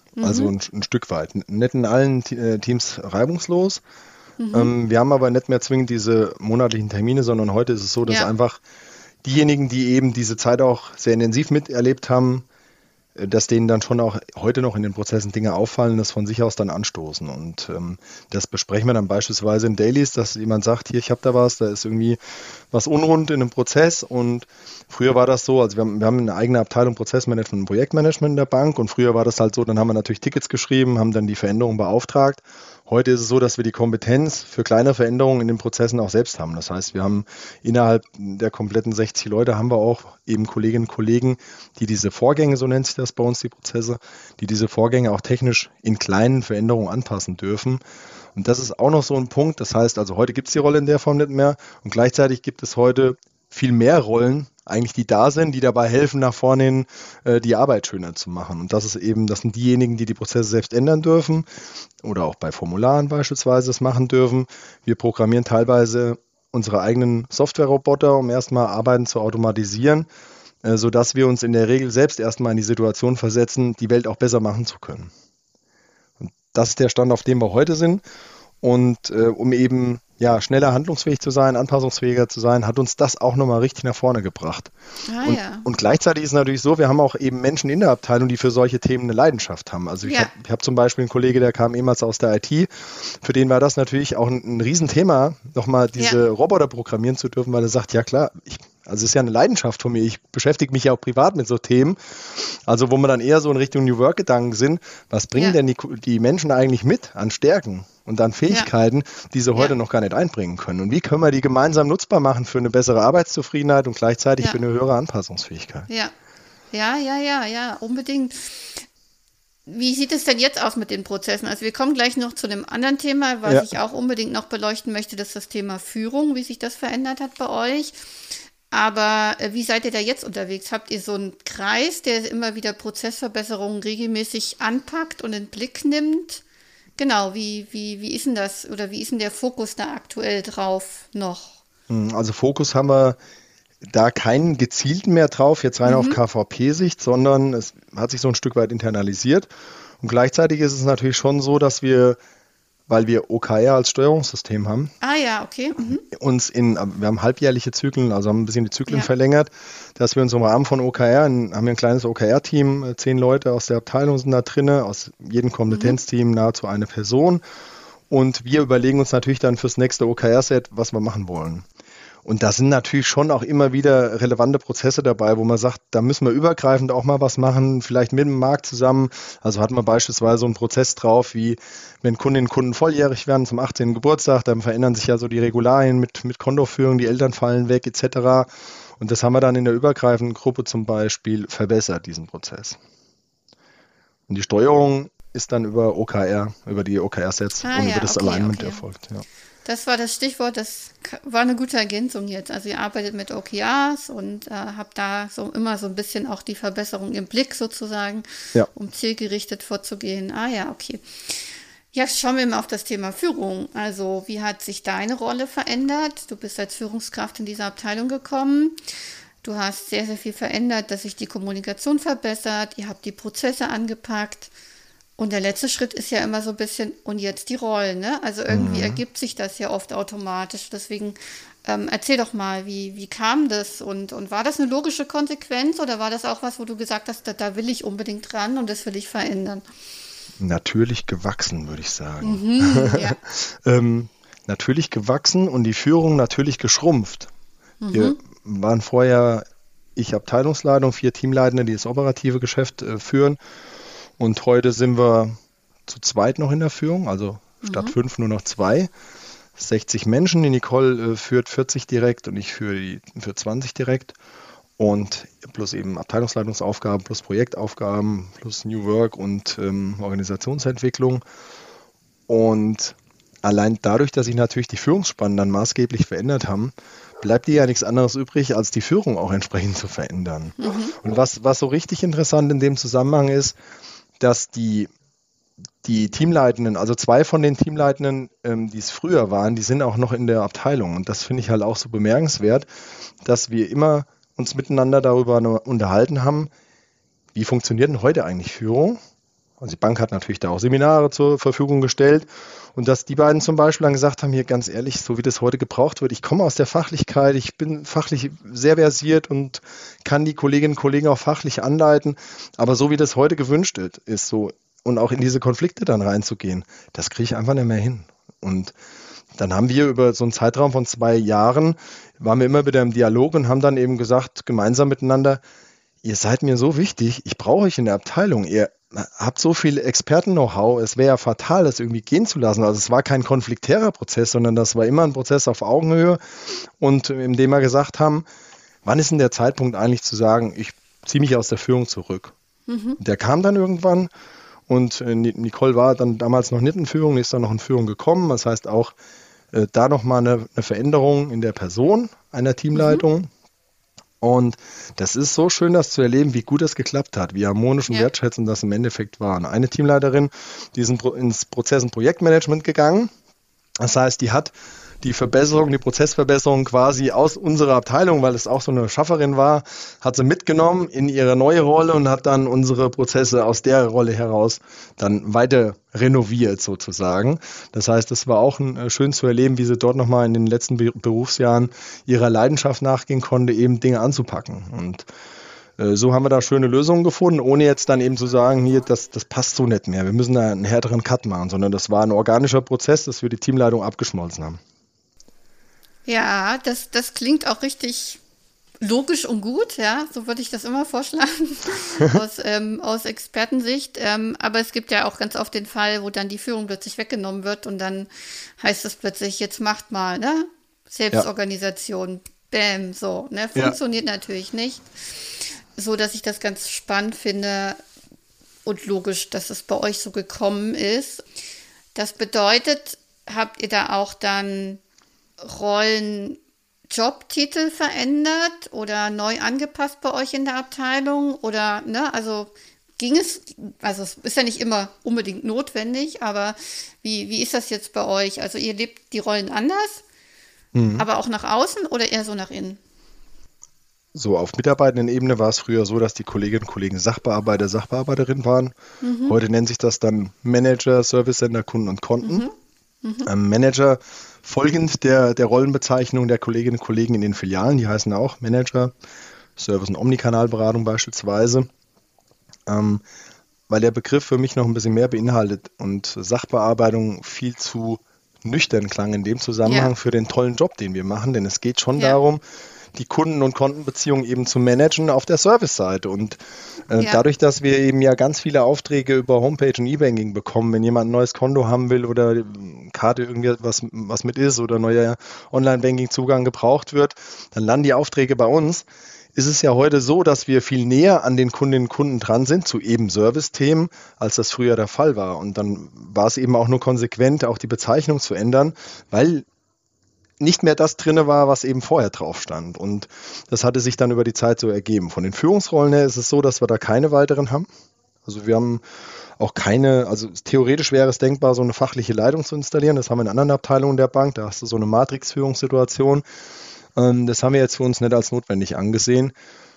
C: Also
A: Mhm.
C: ein, ein Stück weit. Nicht in allen Te- äh, Teams reibungslos.
A: Mhm.
C: Ähm, wir haben aber nicht mehr zwingend diese monatlichen Termine, sondern heute ist es so, dass
A: Ja.
C: einfach diejenigen, die eben diese Zeit auch sehr intensiv miterlebt haben, äh, dass denen dann schon auch heute noch in den Prozessen Dinge auffallen, das von sich aus dann anstoßen. Und ähm, das besprechen wir dann beispielsweise in Dailies, dass jemand sagt, hier, ich habe da was, da ist irgendwie was unrund in einem Prozess. Und früher war das so, also wir haben, wir haben eine eigene Abteilung Prozessmanagement und Projektmanagement in der Bank, und früher war das halt so, dann haben wir natürlich Tickets geschrieben, haben dann die Veränderung beauftragt. Heute ist es so, dass wir die Kompetenz für kleine Veränderungen in den Prozessen auch selbst haben. Das heißt, wir haben innerhalb der kompletten sechzig Leute haben wir auch eben Kolleginnen und Kollegen, die diese Vorgänge, so nennt sich das bei uns, die Prozesse, die diese Vorgänge auch technisch in kleinen Veränderungen anpassen dürfen. Und das ist auch noch so ein Punkt. Das heißt, also heute gibt es die Rolle in der Form nicht mehr, und gleichzeitig gibt es heute viel mehr Rollen, eigentlich die da sind, die dabei helfen, nach vorne hin äh, die Arbeit schöner zu machen. Und das ist eben, das sind diejenigen, die die Prozesse selbst ändern dürfen oder auch bei Formularen beispielsweise das machen dürfen. Wir programmieren teilweise unsere eigenen Software-Roboter, um erstmal Arbeiten zu automatisieren, äh, sodass wir uns in der Regel selbst erstmal in die Situation versetzen, die Welt auch besser machen zu können. Und das ist der Stand, auf dem wir heute sind. Und äh, um eben ja, schneller handlungsfähig zu sein, anpassungsfähiger zu sein, hat uns das auch nochmal richtig nach vorne gebracht.
A: Ah
C: Und,
A: ja.
C: und gleichzeitig ist es natürlich so, wir haben auch eben Menschen in der Abteilung, die für solche Themen eine Leidenschaft haben. Also ich
A: Ja.
C: habe ich hab zum Beispiel einen Kollege, der kam ehemals aus der I T, für den war das natürlich auch ein, ein Riesenthema, nochmal diese
A: Ja.
C: Roboter programmieren zu dürfen, weil er sagt, ja klar, ich, also es ist ja eine Leidenschaft von mir, ich beschäftige mich ja auch privat mit so Themen, also wo wir dann eher so in Richtung New Work-Gedanken sind, was bringen
A: Ja.
C: denn die, die Menschen eigentlich mit an Stärken und an Fähigkeiten, die sie heute
A: Ja.
C: noch gar nicht einbringen können? Und wie können wir die gemeinsam nutzbar machen für eine bessere Arbeitszufriedenheit und gleichzeitig
A: Ja.
C: für eine höhere Anpassungsfähigkeit?
A: Ja. Ja, ja, ja, ja, unbedingt. Wie sieht es denn jetzt aus mit den Prozessen? Also wir kommen gleich noch zu einem anderen Thema, was
C: Ja.
A: ich auch unbedingt noch beleuchten möchte, das ist das Thema Führung, wie sich das verändert hat bei euch. Aber äh, wie seid ihr da jetzt unterwegs? Habt ihr so einen Kreis, der immer wieder Prozessverbesserungen regelmäßig anpackt und in den Blick nimmt? Genau, wie, wie, wie ist denn das oder wie ist denn der Fokus da aktuell drauf noch?
C: Hm, Also Fokus haben wir da keinen gezielten mehr drauf, jetzt rein auf
A: Mhm.
C: K V P-Sicht, sondern es hat sich so ein Stück weit internalisiert. Und gleichzeitig ist es natürlich schon so, dass wir, weil wir O K R als Steuerungssystem haben,
A: Ah ja, okay. Mhm.
C: uns in, wir haben halbjährliche Zyklen, also haben ein bisschen die Zyklen
A: Ja.
C: verlängert, dass wir uns im Rahmen von O K R, in, haben wir ein kleines O K R-Team, äh, zehn Leute aus der Abteilung sind da drin, aus jedem Kompetenzteam nahezu eine Person. Und wir überlegen uns natürlich dann fürs nächste O K R-Set, was wir machen wollen. Und da sind natürlich schon auch immer wieder relevante Prozesse dabei, wo man sagt, da müssen wir übergreifend auch mal was machen, vielleicht mit dem Markt zusammen. Also hat man beispielsweise so einen Prozess drauf, wie wenn Kundinnen und Kunden volljährig werden zum achtzehnten Geburtstag, dann verändern sich ja so die Regularien mit, mit Kontoführung, die Eltern fallen weg et cetera. Und das haben wir dann in der übergreifenden Gruppe zum Beispiel verbessert, diesen Prozess. Und die Steuerung ist dann über O K R, über die O K R-Sets
A: Ah
C: und über
A: ja,
C: das
A: okay,
C: Alignment
A: okay.
C: erfolgt. Ja.
A: Das war das Stichwort, das k- war eine gute Ergänzung jetzt. Also ihr arbeitet mit O K Rs und äh, habt da so immer so ein bisschen auch die Verbesserung im Blick sozusagen,
C: Ja.
A: um zielgerichtet vorzugehen. Ah ja, okay. Ja, schauen wir mal auf das Thema Führung. Also wie hat sich deine Rolle verändert? Du bist als Führungskraft in diese Abteilung gekommen. Du hast sehr, sehr viel verändert, dass sich die Kommunikation verbessert. Ihr habt die Prozesse angepackt. Und der letzte Schritt ist ja immer so ein bisschen, und jetzt die Rollen, ne? Also irgendwie ergibt sich das ja oft automatisch. Deswegen ähm, erzähl doch mal, wie, wie kam das? Und, und war das eine logische Konsequenz oder war das auch was, wo du gesagt hast, da, da will ich unbedingt ran und das will ich verändern?
C: Natürlich gewachsen, würde ich sagen.
A: Mhm, ja.
C: ähm, natürlich gewachsen und die Führung natürlich geschrumpft. Wir waren vorher, ich Abteilungsleitung, vier Teamleitende, die das operative Geschäft äh, führen. Und heute sind wir zu zweit noch in der Führung, also statt fünf nur noch zwei. sechzig Menschen, die Nicole äh, führt vierzig direkt und ich führe die für zwanzig direkt. Und plus eben Abteilungsleitungsaufgaben, plus Projektaufgaben, plus New Work und ähm, Organisationsentwicklung. Und allein dadurch, dass sich natürlich die Führungsspannen dann maßgeblich verändert haben, bleibt dir ja nichts anderes übrig, als die Führung auch entsprechend zu verändern. Und was, was so richtig interessant in dem Zusammenhang ist, dass die, die Teamleitenden, also zwei von den Teamleitenden, ähm, die es früher waren, die sind auch noch in der Abteilung. Und das finde ich halt auch so bemerkenswert, dass wir immer uns miteinander darüber unterhalten haben, wie funktioniert denn heute eigentlich Führung? Also die Bank hat natürlich da auch Seminare zur Verfügung gestellt und dass die beiden zum Beispiel dann gesagt haben, hier ganz ehrlich, so wie das heute gebraucht wird, ich komme aus der Fachlichkeit, ich bin fachlich sehr versiert und kann die Kolleginnen und Kollegen auch fachlich anleiten, aber so wie das heute gewünscht ist, so und auch in diese Konflikte dann reinzugehen, das kriege ich einfach nicht mehr hin. Und dann haben wir über so einen Zeitraum von zwei Jahren, waren wir immer wieder im Dialog und haben dann eben gesagt, gemeinsam miteinander, ihr seid mir so wichtig, ich brauche euch in der Abteilung, ihr habt so viel Experten-Know-how, es wäre ja fatal, das irgendwie gehen zu lassen. Also es war kein konfliktärer Prozess, sondern das war immer ein Prozess auf Augenhöhe und in dem wir gesagt haben, wann ist denn der Zeitpunkt eigentlich zu sagen, ich ziehe mich aus der Führung zurück. Mhm. Der kam dann irgendwann und Nicole war dann damals noch nicht in Führung, ist dann noch in Führung gekommen. Das heißt auch äh, da nochmal eine, eine Veränderung in der Person einer Teamleitung. Mhm. Und das ist so schön, das zu erleben, wie gut das geklappt hat, wie harmonisch und ja. wertschätzend das im Endeffekt war. Eine Teamleiterin, die ist ins Prozess- und Projektmanagement gegangen. Das heißt, die hat die Verbesserung, die Prozessverbesserung quasi aus unserer Abteilung, weil es auch so eine Schafferin war, hat sie mitgenommen in ihre neue Rolle und hat dann unsere Prozesse aus der Rolle heraus dann weiter renoviert sozusagen. Das heißt, es war auch ein, schön zu erleben, wie sie dort nochmal in den letzten Berufsjahren ihrer Leidenschaft nachgehen konnte, eben Dinge anzupacken. Und äh, so haben wir da schöne Lösungen gefunden, ohne jetzt dann eben zu sagen, hier, das, das passt so nicht mehr, wir müssen da einen härteren Cut machen, sondern das war ein organischer Prozess, dass wir die Teamleitung abgeschmolzen haben.
A: Ja, das, das klingt auch richtig logisch und gut, ja, so würde ich das immer vorschlagen, aus, ähm, aus Expertensicht. Ähm, aber es gibt ja auch ganz oft den Fall, wo dann die Führung plötzlich weggenommen wird und dann heißt es plötzlich, jetzt macht mal, ne? Selbstorganisation, ja. Bäm, so, ne? Funktioniert ja. natürlich nicht. So, dass ich das ganz spannend finde und logisch, dass es bei euch so gekommen ist. Das bedeutet, habt ihr da auch dann Rollen, Jobtitel verändert oder neu angepasst bei euch in der Abteilung? Oder, ne, also ging es, also es ist ja nicht immer unbedingt notwendig, aber wie, wie ist das jetzt bei euch? Also ihr lebt die Rollen anders, mhm. aber auch nach außen oder eher so nach innen?
C: So, auf Mitarbeitendenebene war es früher so, dass die Kolleginnen und Kollegen Sachbearbeiter, Sachbearbeiterinnen waren. Mhm. Heute nennt sich das dann Manager, Service Center, Kunden und Konten. Mhm. Mhm. Ähm, Manager folgend der, der Rollenbezeichnung der Kolleginnen und Kollegen in den Filialen, die heißen auch Manager, Service- und Omnikanalberatung beispielsweise, ähm, weil der Begriff für mich noch ein bisschen mehr beinhaltet und Sachbearbeitung viel zu nüchtern klang in dem Zusammenhang ja. für den tollen Job, den wir machen, denn es geht schon ja. darum, die Kunden- und Kontenbeziehungen eben zu managen auf der Service-Seite. Und äh, ja. dadurch, dass wir eben ja ganz viele Aufträge über Homepage und E-Banking bekommen, wenn jemand ein neues Konto haben will oder Karte irgendwie was, was mit ist oder neuer Online-Banking-Zugang gebraucht wird, dann landen die Aufträge bei uns. Ist es ja heute so, dass wir viel näher an den Kundinnen und Kunden dran sind, zu eben Service-Themen, als das früher der Fall war. Und dann war es eben auch nur konsequent, auch die Bezeichnung zu ändern, weil nicht mehr das drinne war, was eben vorher drauf stand. Und das hatte sich dann über die Zeit so ergeben. Von den Führungsrollen her ist es so, dass wir da keine weiteren haben. Also wir haben auch keine, also theoretisch wäre es denkbar, so eine fachliche Leitung zu installieren. Das haben wir in anderen Abteilungen der Bank. Da hast du so eine Matrix-Führungssituation. Das haben wir jetzt für uns nicht als notwendig angesehen.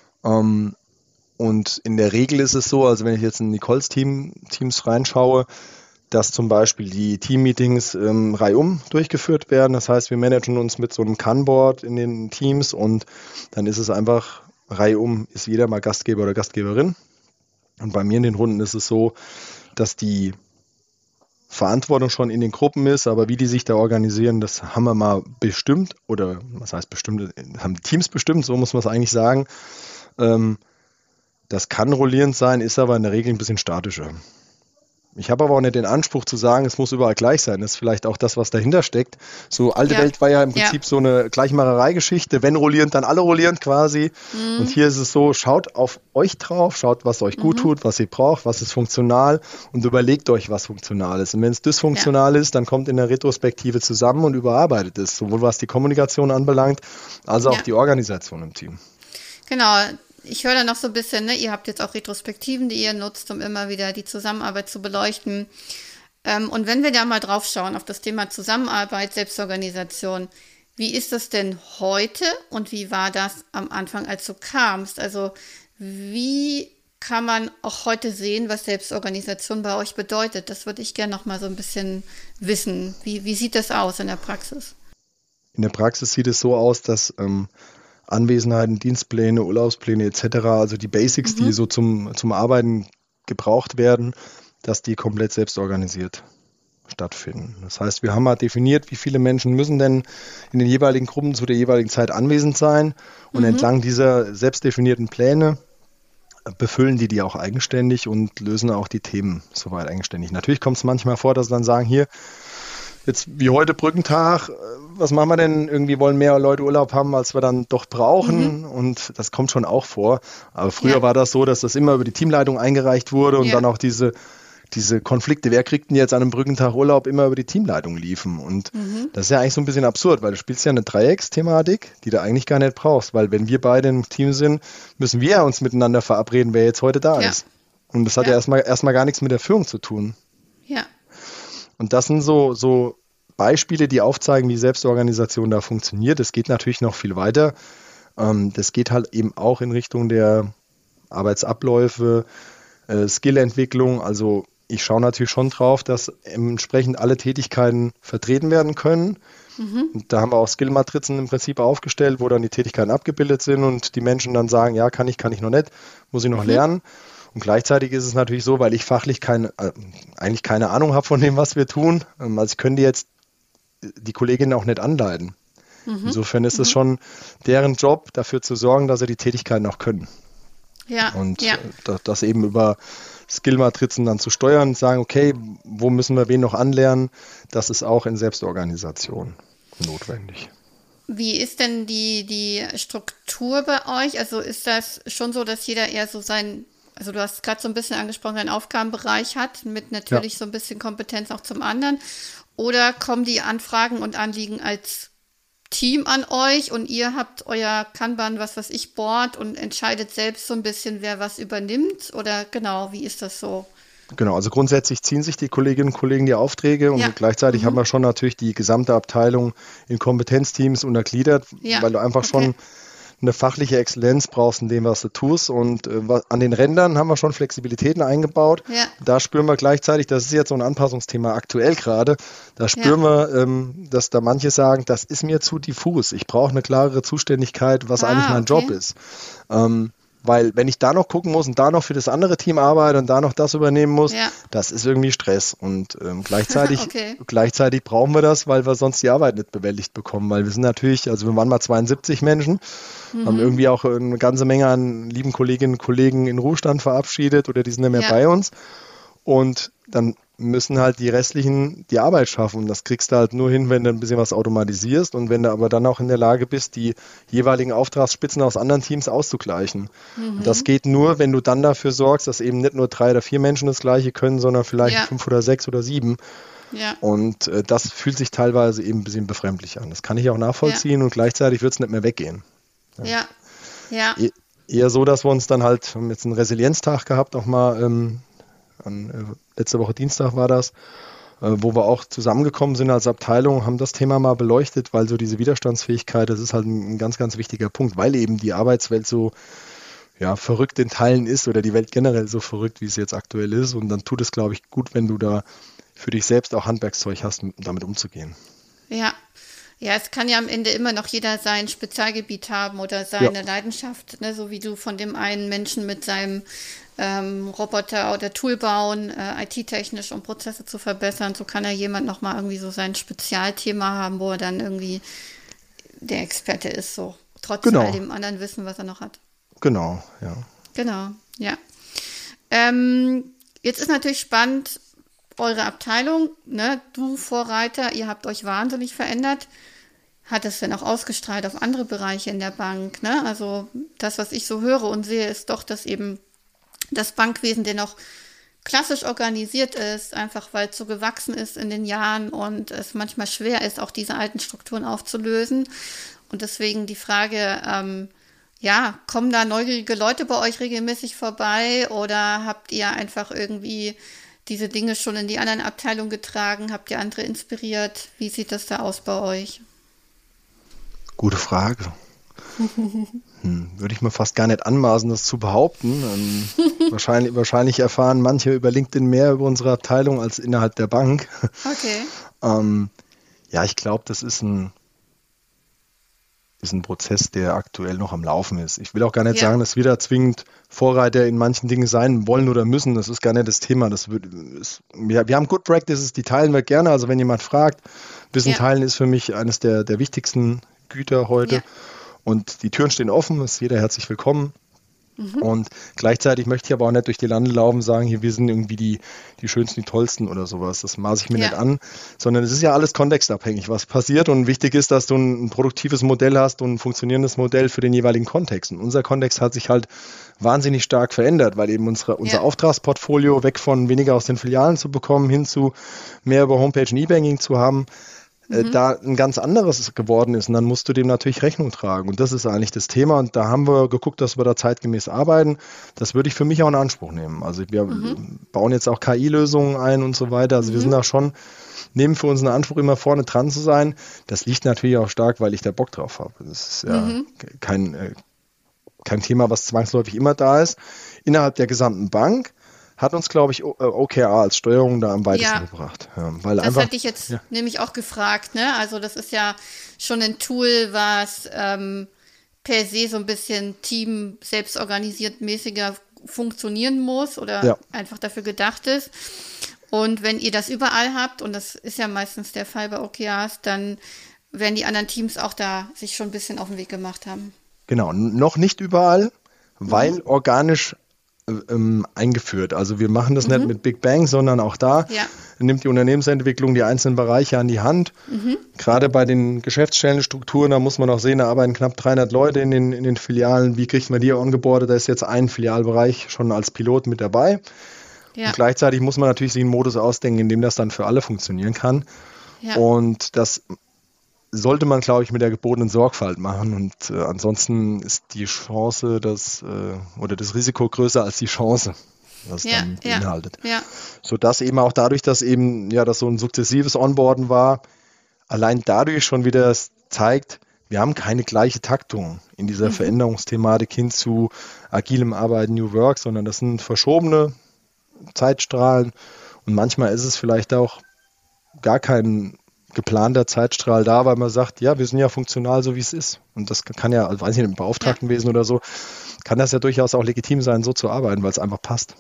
C: Und in der Regel ist es so, also wenn ich jetzt in Nicoles Team, Teams reinschaue, dass zum Beispiel die Teammeetings ähm, reihum durchgeführt werden. Das heißt, wir managen uns mit so einem Kanban-Board in den Teams und dann ist es einfach reihum, ist jeder mal Gastgeber oder Gastgeberin. Und bei mir in den Runden ist es so, dass die Verantwortung schon in den Gruppen ist, aber wie die sich da organisieren, das haben wir mal bestimmt oder was heißt bestimmt, haben Teams bestimmt, so muss man es eigentlich sagen. Ähm, das kann rollierend sein, ist aber in der Regel ein bisschen statischer. Ich habe aber auch nicht den Anspruch zu sagen, es muss überall gleich sein. Das ist vielleicht auch das, was dahinter steckt. So alte ja. Welt war ja im Prinzip ja. so eine Gleichmacherei-Geschichte. Wenn rollierend, dann alle rollierend quasi. Mhm. Und hier ist es so, schaut auf euch drauf, schaut, was euch gut mhm. tut, was ihr braucht, was ist funktional und überlegt euch, was funktional ist. Und wenn es dysfunktional ja. ist, dann kommt in der Retrospektive zusammen und überarbeitet es. Sowohl was die Kommunikation anbelangt, als auch ja. die Organisation im Team.
A: Genau. Ich höre da noch so ein bisschen, ne, ihr habt jetzt auch Retrospektiven, die ihr nutzt, um immer wieder die Zusammenarbeit zu beleuchten. Ähm, und wenn wir da mal drauf schauen auf das Thema Zusammenarbeit, Selbstorganisation, wie ist das denn heute und wie war das am Anfang, als du kamst? Also wie kann man auch heute sehen, was Selbstorganisation bei euch bedeutet? Das würde ich gerne noch mal so ein bisschen wissen. Wie, wie sieht das aus in der Praxis?
C: In der Praxis sieht es so aus, dass ähm, Anwesenheiten, Dienstpläne, Urlaubspläne et cetera, also die Basics,
A: Mhm.
C: die so zum, zum Arbeiten gebraucht werden, dass die komplett selbst organisiert stattfinden. Das heißt, wir haben mal definiert, wie viele Menschen müssen denn in den jeweiligen Gruppen zu der jeweiligen Zeit anwesend sein und
A: Mhm.
C: entlang dieser selbst definierten Pläne befüllen die die auch eigenständig und lösen auch die Themen soweit eigenständig. Natürlich kommt es manchmal vor, dass sie dann sagen, hier, jetzt wie heute Brückentag, äh, was machen wir denn? Irgendwie wollen mehr Leute Urlaub haben, als wir dann doch brauchen.
A: Mhm.
C: Und das kommt schon auch vor. Aber früher
A: Ja,
C: war das so, dass das immer über die Teamleitung eingereicht wurde und
A: ja,
C: dann auch diese, diese Konflikte, wer kriegt denn jetzt an einem Brückentag Urlaub, immer über die Teamleitung liefen. Und
A: mhm.
C: das ist ja eigentlich so ein bisschen absurd, weil du spielst ja eine Dreiecksthematik, die du eigentlich gar nicht brauchst. Weil wenn wir beide im Team sind, müssen wir ja uns miteinander verabreden, wer jetzt heute da
A: Ja,
C: ist. Und das hat ja
A: ja,
C: erstmal erstmal gar nichts mit der Führung zu tun.
A: ja.
C: Und das sind so, so Beispiele, die aufzeigen, wie Selbstorganisation da funktioniert. Es geht natürlich noch viel weiter. Ähm, das geht halt eben auch in Richtung der Arbeitsabläufe, äh, Skillentwicklung. Also ich schaue natürlich schon drauf, dass entsprechend alle Tätigkeiten vertreten werden können.
A: Mhm.
C: Und da haben wir auch Skill-Matrizen im Prinzip aufgestellt, wo dann die Tätigkeiten abgebildet sind und die Menschen dann sagen, ja, kann ich, kann ich noch nicht, muss ich noch
A: Mhm.
C: lernen. Und gleichzeitig ist es natürlich so, weil ich fachlich keine, äh, eigentlich keine Ahnung habe von dem, was wir tun. Ähm, also ich könnte jetzt die Kolleginnen auch nicht anleiten.
A: Mhm.
C: Insofern ist es
A: Mhm.
C: schon deren Job, dafür zu sorgen, dass sie die Tätigkeiten auch können.
A: Ja,
C: Und
A: ja,
C: äh, da- das eben über Skill-Matrizen dann zu steuern und sagen, okay, wo müssen wir wen noch anlernen, das ist auch in Selbstorganisation notwendig.
A: Wie ist denn die, die Struktur bei euch? Also ist das schon so, dass jeder eher so sein, also du hast gerade so ein bisschen angesprochen, seinen Aufgabenbereich hat, mit
C: Ja.
A: natürlich so ein bisschen Kompetenz auch zum anderen? Oder kommen die Anfragen und Anliegen als Team an euch und ihr habt euer Kanban, was weiß ich, Board und entscheidet selbst so ein bisschen, wer was übernimmt? Oder genau, wie ist das so?
C: Genau, also grundsätzlich ziehen sich die Kolleginnen und Kollegen die Aufträge
A: Ja,
C: und gleichzeitig haben
A: mhm.
C: wir schon natürlich die gesamte Abteilung in Kompetenzteams untergliedert,
A: Ja,
C: weil du einfach
A: okay.
C: schon eine fachliche Exzellenz brauchst in dem, was du tust. Und äh, wa- an den Rändern haben wir schon Flexibilitäten eingebaut.
A: Ja,
C: Da spüren wir gleichzeitig, das ist jetzt so ein Anpassungsthema aktuell gerade, da
A: ja,
C: spüren wir, ähm, dass da manche sagen, das ist mir zu diffus. Ich brauche eine klarere Zuständigkeit, was eigentlich
A: ah,
C: mein Job
A: okay.
C: ist. Ähm, weil wenn ich da noch gucken muss und da noch für das andere Team arbeite und da noch das übernehmen muss,
A: Ja,
C: das ist irgendwie Stress. Und ähm, gleichzeitig,
A: okay.
C: gleichzeitig brauchen wir das, weil wir sonst die Arbeit nicht bewältigt bekommen. Weil wir sind natürlich, also wir waren mal zweiundsiebzig Menschen, haben
A: Mhm.
C: irgendwie auch eine ganze Menge an lieben Kolleginnen und Kollegen in Ruhestand verabschiedet oder die sind nicht mehr
A: Ja,
C: bei uns. Und dann müssen halt die restlichen die Arbeit schaffen. Und das kriegst du halt nur hin, wenn du ein bisschen was automatisierst und wenn du aber dann auch in der Lage bist, die jeweiligen Auftragsspitzen aus anderen Teams auszugleichen. Und das
A: mhm.
C: geht nur, wenn du dann dafür sorgst, dass eben nicht nur drei oder vier Menschen das Gleiche können, sondern vielleicht
A: Ja,
C: fünf oder sechs oder sieben.
A: ja,
C: Und äh, das fühlt sich teilweise eben ein bisschen befremdlich an. Das kann ich auch
A: ja,
C: nachvollziehen und gleichzeitig wird es nicht mehr weggehen. Ja.
A: ja, ja,
C: E- Eher so, dass wir uns dann halt, wir haben jetzt einen Resilienztag gehabt, auch mal ähm, an, äh, letzte Woche Dienstag war das, äh, wo wir auch zusammengekommen sind als Abteilung, haben das Thema mal beleuchtet, weil so diese Widerstandsfähigkeit, das ist halt ein, ein ganz, ganz wichtiger Punkt, weil eben die Arbeitswelt so ja, verrückt in Teilen ist oder die Welt generell so verrückt, wie es jetzt aktuell ist. Und dann tut es, glaube ich, gut, wenn du da für dich selbst auch Handwerkszeug hast, um damit umzugehen.
A: ja. Ja, es kann ja am Ende immer noch jeder sein Spezialgebiet haben oder
C: Ja,
A: seine Leidenschaft, ne? So wie du von dem einen Menschen mit seinem ähm, Roboter oder Tool bauen, äh, I T-technisch, um Prozesse zu verbessern, so kann ja jemand nochmal irgendwie so sein Spezialthema haben, wo er dann irgendwie der Experte ist, so trotz all
C: genau,
A: dem anderen Wissen, was er noch hat.
C: genau, ja.
A: Genau, ja. Ähm, jetzt ist natürlich spannend, eure Abteilung, ne? Du Vorreiter, ihr habt euch wahnsinnig verändert. Hat es denn auch ausgestrahlt auf andere Bereiche in der Bank, ne? Also das, was ich so höre und sehe, ist doch, dass eben das Bankwesen dennoch klassisch organisiert ist, einfach weil es so gewachsen ist in den Jahren und es manchmal schwer ist, auch diese alten Strukturen aufzulösen. Und deswegen die Frage, ähm, ja, kommen da neugierige Leute bei euch regelmäßig vorbei oder habt ihr einfach irgendwie diese Dinge schon in die anderen Abteilungen getragen? Habt ihr andere inspiriert? Wie sieht das da aus bei euch?
C: Gute Frage. Hm, würde ich mir fast gar nicht anmaßen, das zu behaupten. Ähm, wahrscheinlich, wahrscheinlich erfahren manche über LinkedIn mehr über unsere Abteilung als innerhalb der Bank.
A: Okay.
C: ähm, ja, ich glaube, das ist ein, ist ein Prozess, der aktuell noch am Laufen ist. Ich will auch gar nicht
A: Ja.
C: sagen, dass wir da zwingend Vorreiter in manchen Dingen sein wollen oder müssen. Das ist gar nicht das Thema. Das wird, ist, wir, wir haben Good Practices, die teilen wir gerne. Also wenn jemand fragt, Wissen
A: Ja.
C: teilen ist für mich eines der, der wichtigsten Güter heute.
A: Ja.
C: Und die Türen stehen offen, ist jeder herzlich willkommen.
A: Mhm.
C: Und gleichzeitig möchte ich aber auch nicht durch die Lande laufen und sagen, hier, wir sind irgendwie die, die schönsten, die tollsten oder sowas. Das maße ich mir
A: Ja.
C: nicht an, sondern es ist ja alles kontextabhängig, was passiert. Und wichtig ist, dass du ein, ein produktives Modell hast und ein funktionierendes Modell für den jeweiligen Kontext. Und unser Kontext hat sich halt wahnsinnig stark verändert, weil eben unsere, unser
A: Ja.
C: Auftragsportfolio weg von weniger aus den Filialen zu bekommen, hin zu mehr über Homepage und E-Banking zu haben, äh, da ein ganz anderes geworden ist. Und dann musst du dem natürlich Rechnung tragen. Und das ist eigentlich das Thema. Und da haben wir geguckt, dass wir da zeitgemäß arbeiten. Das würde ich für mich auch in Anspruch nehmen. Also wir bauen jetzt auch K I-Lösungen ein und so weiter. Also wir sind da schon, nehmen für uns einen Anspruch, immer vorne dran zu sein. Das liegt natürlich auch stark, weil ich da Bock drauf habe. Das ist ja kein, äh, kein Thema, was zwangsläufig immer da ist. Innerhalb der gesamten Bank hat uns, glaube ich, O- äh, O K R als Steuerung da am weitesten
A: Ja.
C: gebracht. Ja, weil
A: Das
C: einfach,
A: hatte ich jetzt
C: ja.
A: nämlich auch gefragt, ne? Also das ist ja schon ein Tool, was ähm, per se so ein bisschen team selbstorganisiert mäßiger funktionieren muss oder
C: Ja.
A: einfach dafür gedacht ist. Und wenn ihr das überall habt, und das ist ja meistens der Fall bei O K Rs, dann werden die anderen Teams auch da sich schon ein bisschen auf den Weg gemacht haben.
C: Genau, n- noch nicht überall, weil organisch äh, ähm, eingeführt. Also wir machen das nicht mit Big Bang, sondern auch da
A: Ja.
C: nimmt die Unternehmensentwicklung die einzelnen Bereiche an die Hand. Gerade bei den Geschäftsstellenstrukturen, da muss man auch sehen, da arbeiten knapp dreihundert Leute in den, in den Filialen. Wie kriegt man die ongeboardet? Da ist jetzt ein Filialbereich schon als Pilot mit dabei.
A: Ja.
C: Und gleichzeitig muss man natürlich sich einen Modus ausdenken, in dem das dann für alle funktionieren kann.
A: Ja.
C: Und das sollte man, glaube ich, mit der gebotenen Sorgfalt machen. Und äh, ansonsten ist die Chance, dass, äh, oder das Risiko größer als die Chance, was
A: Ja,
C: dann
A: ja,
C: beinhaltet.
A: ja.
C: Sodass eben auch dadurch, dass eben ja das so ein sukzessives Onboarden war, allein dadurch schon wieder es zeigt, wir haben keine gleiche Taktung in dieser Veränderungsthematik hin zu agilem Arbeiten, New Work, sondern das sind verschobene Zeitstrahlen. Und manchmal ist es vielleicht auch gar kein geplanter Zeitstrahl da, weil man sagt, ja, wir sind ja funktional, so wie es ist. Und das kann ja, also weiß ich nicht, im Beauftragtenwesen oder so, kann das ja durchaus auch legitim sein, so zu arbeiten, weil es einfach passt.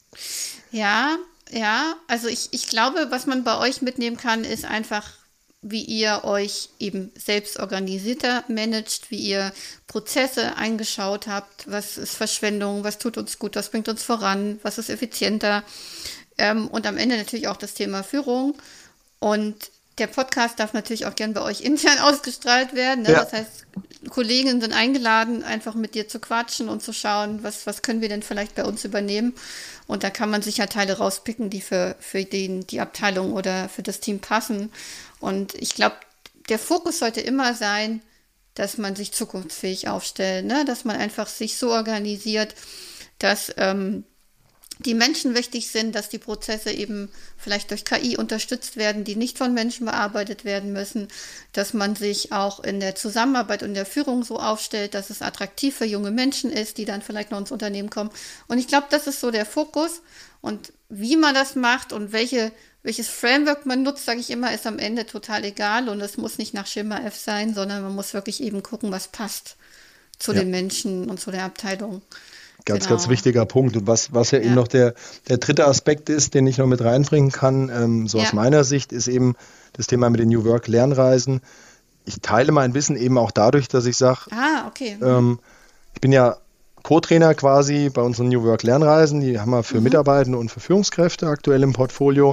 A: Ja, ja, also ich, ich glaube, was man bei euch mitnehmen kann, ist einfach, wie ihr euch eben selbst organisierter managt, wie ihr Prozesse eingeschaut habt, was ist Verschwendung, was tut uns gut, was bringt uns voran, was ist effizienter, ähm, und am Ende natürlich auch das Thema Führung. Und der Podcast darf natürlich auch gern bei euch intern ausgestrahlt werden. Ne?
C: Ja.
A: Das heißt, Kollegen sind eingeladen, einfach mit dir zu quatschen und zu schauen, was, was können wir denn vielleicht bei uns übernehmen. Und da kann man sich ja Teile rauspicken, die für, für den, die Abteilung oder für das Team passen. Und ich glaube, der Fokus sollte immer sein, dass man sich zukunftsfähig aufstellt, ne? Dass man einfach sich so organisiert, dass ähm, die Menschen wichtig sind, dass die Prozesse eben vielleicht durch K I unterstützt werden, die nicht von Menschen bearbeitet werden müssen, dass man sich auch in der Zusammenarbeit und der Führung so aufstellt, dass es attraktiv für junge Menschen ist, die dann vielleicht noch ins Unternehmen kommen. Und ich glaube, das ist so der Fokus. Und wie man das macht und welche, welches Framework man nutzt, sage ich immer, ist am Ende total egal. Und es muss nicht nach Schema F sein, sondern man muss wirklich eben gucken, was passt zu
C: Ja.
A: den Menschen und zu der Abteilung.
C: Ganz,
A: Genau.
C: ganz wichtiger Punkt. Und was, was ja,
A: Ja.
C: eben noch der, der dritte Aspekt ist, den ich noch mit reinbringen kann, ähm, so
A: Ja.
C: aus meiner Sicht, ist eben das Thema mit den New Work Lernreisen. Ich teile mein Wissen eben auch dadurch, dass ich sage,
A: Ah, okay.
C: ähm, ich bin ja Co-Trainer quasi bei unseren New Work Lernreisen. Die haben wir für Mitarbeitende und für Führungskräfte aktuell im Portfolio.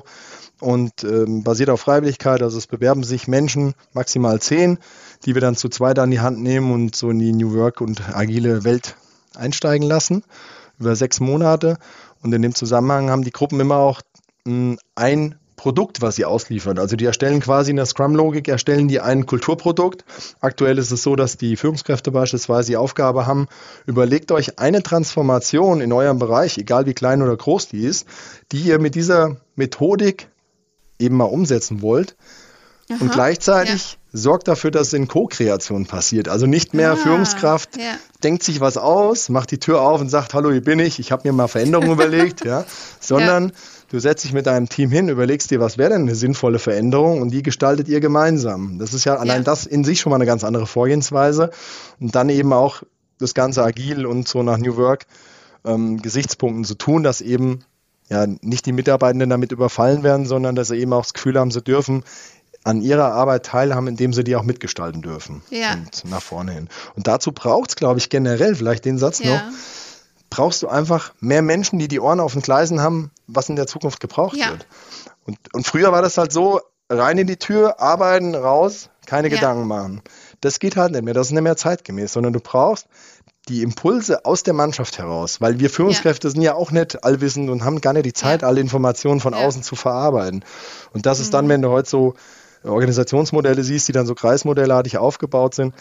C: Und ähm, basiert auf Freiwilligkeit, also es bewerben sich Menschen, maximal zehn, die wir dann zu zweit an die Hand nehmen und so in die New Work und agile Welt einsteigen lassen, über sechs Monate. Und in dem Zusammenhang haben die Gruppen immer auch mh, ein Produkt, was sie ausliefern. Also die erstellen quasi in der Scrum-Logik, erstellen die ein Kulturprodukt. Aktuell ist es so, dass die Führungskräfte beispielsweise die Aufgabe haben, überlegt euch eine Transformation in eurem Bereich, egal wie klein oder groß die ist, die ihr mit dieser Methodik eben mal umsetzen wollt.
A: Aha,
C: Und gleichzeitig sorgt dafür, dass es in Co-Kreation passiert. Also nicht mehr
A: Ah,
C: Führungskraft
A: ja,
C: denkt sich was aus, macht die Tür auf und sagt, hallo, hier bin ich, ich habe mir mal Veränderungen überlegt, ja, sondern du setzt dich mit deinem Team hin, überlegst dir, was wäre denn eine sinnvolle Veränderung und die gestaltet ihr gemeinsam. Das ist ja allein
A: ja,
C: das in sich schon mal eine ganz andere Vorgehensweise und dann eben auch das Ganze agil und so nach New Work ähm, Gesichtspunkten zu tun, dass eben ja nicht die Mitarbeitenden damit überfallen werden, sondern dass sie eben auch das Gefühl haben, sie dürfen an ihrer Arbeit teilhaben, indem sie die auch mitgestalten dürfen
A: ja,
C: und nach vorne hin. Und dazu braucht es, glaube ich, generell, vielleicht den Satz noch,
A: ja,
C: brauchst du einfach mehr Menschen, die die Ohren auf den Gleisen haben, was in der Zukunft gebraucht
A: ja,
C: wird. Und, und früher war das halt so, rein in die Tür, arbeiten, raus, keine
A: ja,
C: Gedanken machen. Das geht halt nicht mehr, das ist nicht mehr zeitgemäß, sondern du brauchst die Impulse aus der Mannschaft heraus, weil wir
A: ja,
C: Führungskräfte sind ja auch nicht allwissend und haben gar nicht die Zeit,
A: ja,
C: alle Informationen von
A: ja,
C: außen zu verarbeiten. Und das ist dann,
A: mhm,
C: wenn du heute so Organisationsmodelle siehst, die dann so kreismodellartig aufgebaut sind,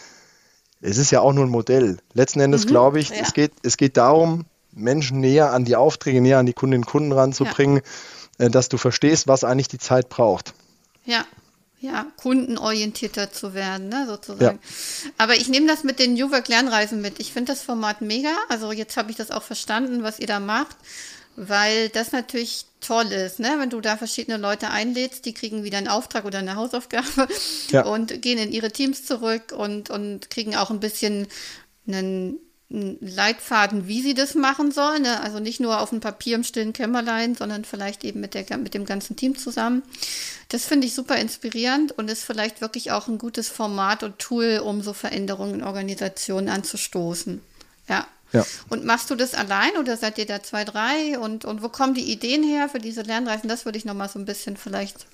C: es ist ja auch nur ein Modell. Letzten Endes
A: mhm,
C: glaube ich,
A: ja,
C: es geht, es geht darum, Menschen näher an die Aufträge, näher an die Kundinnen und Kunden
A: ja,
C: ranzubringen, äh, dass du verstehst, was eigentlich die Zeit braucht.
A: ja, ja, kundenorientierter zu werden, ne,
C: Ja,
A: sozusagen. Aber ich nehme das mit den New Work Lernreisen mit. Ich finde das Format mega. Also jetzt habe ich das auch verstanden, was ihr da macht, weil das natürlich toll ist, ne? Wenn du da verschiedene Leute einlädst, die kriegen wieder einen Auftrag oder eine Hausaufgabe
C: ja,
A: und gehen in ihre Teams zurück und, und kriegen auch ein bisschen einen, einen Leitfaden, wie sie das machen sollen. Ne? Also nicht nur auf dem Papier im stillen Kämmerlein, sondern vielleicht eben mit, der, mit dem ganzen Team zusammen. Das finde ich super inspirierend und ist vielleicht wirklich auch ein gutes Format und Tool, um so Veränderungen in Organisationen anzustoßen. Ja.
C: ja.
A: Und machst du das allein oder seid ihr da zwei, drei? Und, und wo kommen die Ideen her für diese Lernreisen? Das würde ich nochmal so ein bisschen vielleicht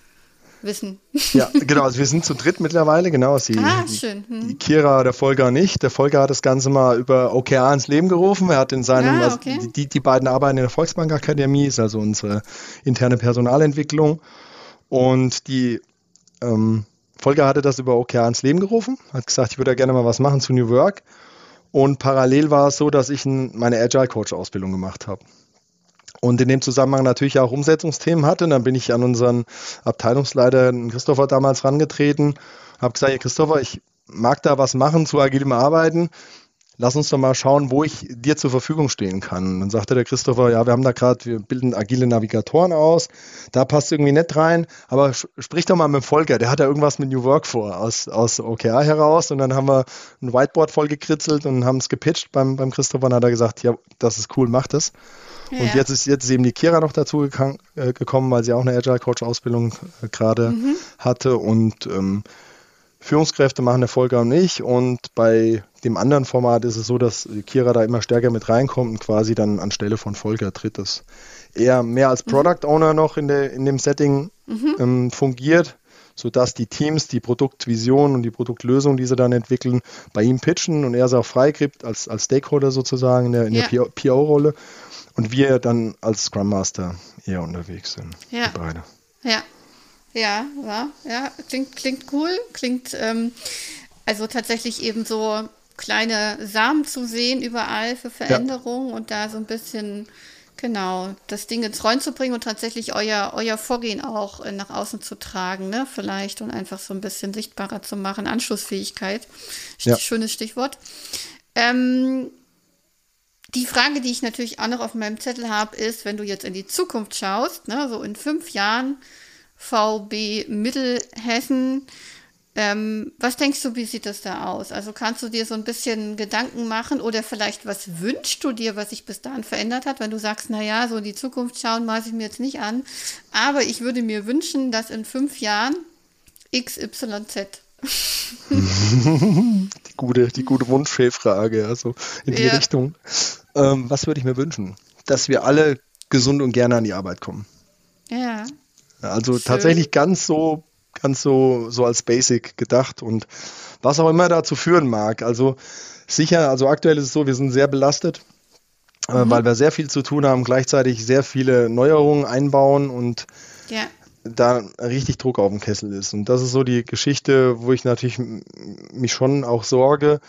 A: wissen.
C: Ja, genau. Also wir sind zu dritt mittlerweile, genau. Die,
A: Ah,
C: die,
A: schön.
C: die
A: Hm.
C: Kira, der Volker nicht. Der Volker hat das Ganze mal über O K R ins Leben gerufen. Er hat in seinem,
A: Ah,
C: also
A: okay.
C: die, die beiden arbeiten in der Volksbankakademie, ist also unsere interne Personalentwicklung. Und die ähm, Volker hatte das über O K R ins Leben gerufen, hat gesagt, ich würde da gerne mal was machen zu New Work. Und parallel war es so, dass ich ein, meine Agile Coach Ausbildung gemacht habe. Und in dem Zusammenhang natürlich auch Umsetzungsthemen hatte. Und dann bin ich an unseren Abteilungsleiter Christopher damals rangetreten, habe gesagt, hey Christopher, ich mag da was machen zu agilem Arbeiten. Lass uns doch mal schauen, wo ich dir zur Verfügung stehen kann. Und dann sagte der Christopher, ja, wir haben da gerade, wir bilden agile Navigatoren aus, da passt irgendwie nicht rein, aber sprich doch mal mit dem Volker, der hat da irgendwas mit New Work vor, aus, aus O K R heraus. Und dann haben wir ein Whiteboard vollgekritzelt und haben es gepitcht beim, beim Christopher und hat er gesagt, ja, das ist cool, mach das. Und
A: Ja.
C: jetzt ist, jetzt ist eben die Kira noch dazu gekan- äh, gekommen, weil sie auch eine Agile Coach Ausbildung äh, gerade
A: Mhm.
C: hatte und ähm, Führungskräfte machen der Volker und ich. Und bei dem anderen Format ist es so, dass Kira da immer stärker mit reinkommt und quasi dann anstelle von Volker tritt, das eher mehr als Product Owner noch in, der, in dem Setting
A: Mhm.
C: ähm, fungiert, sodass die Teams die Produktvision und die Produktlösung, die sie dann entwickeln, bei ihm pitchen und er sie auch freikriegt als, als Stakeholder sozusagen in der, in
A: Ja.
C: der P O-Rolle und wir dann als Scrum Master eher unterwegs sind,
A: Ja.
C: die beide.
A: Ja. Ja, ja, ja, klingt, klingt cool, klingt ähm, also tatsächlich eben so kleine Samen zu sehen überall für Veränderungen und da so ein bisschen, genau, das Ding ins Rollen zu bringen und tatsächlich euer, euer Vorgehen auch äh, nach außen zu tragen, ne, vielleicht und einfach so ein bisschen sichtbarer zu machen. Anschlussfähigkeit,
C: Ja.
A: schönes Stichwort. Ähm, Die Frage, die ich natürlich auch noch auf meinem Zettel habe, ist, wenn du jetzt in die Zukunft schaust, ne, so in fünf Jahren V B Mittelhessen, ähm, was denkst du, wie sieht das da aus? Also kannst du dir so ein bisschen Gedanken machen oder vielleicht was wünschst du dir, was sich bis dahin verändert hat, wenn du sagst, naja, so in die Zukunft schauen maße ich mir jetzt nicht an, aber ich würde mir wünschen, dass in fünf Jahren X Y Z.
C: Die gute, die gute Wunschfrage, also in die
A: Ja.
C: Richtung. Ähm, was würde ich mir wünschen? Dass wir alle gesund und gerne an die Arbeit kommen.
A: Ja,
C: Also
A: schön.
C: tatsächlich ganz so, ganz so, so als Basic gedacht und was auch immer dazu führen mag. Also sicher, also aktuell ist es so, wir sind sehr belastet, äh,
A: Mhm.
C: weil wir sehr viel zu tun haben, gleichzeitig sehr viele Neuerungen einbauen und
A: Ja,
C: da richtig Druck auf dem Kessel ist. Und das ist so die Geschichte, wo ich natürlich m- mich schon auch sorge,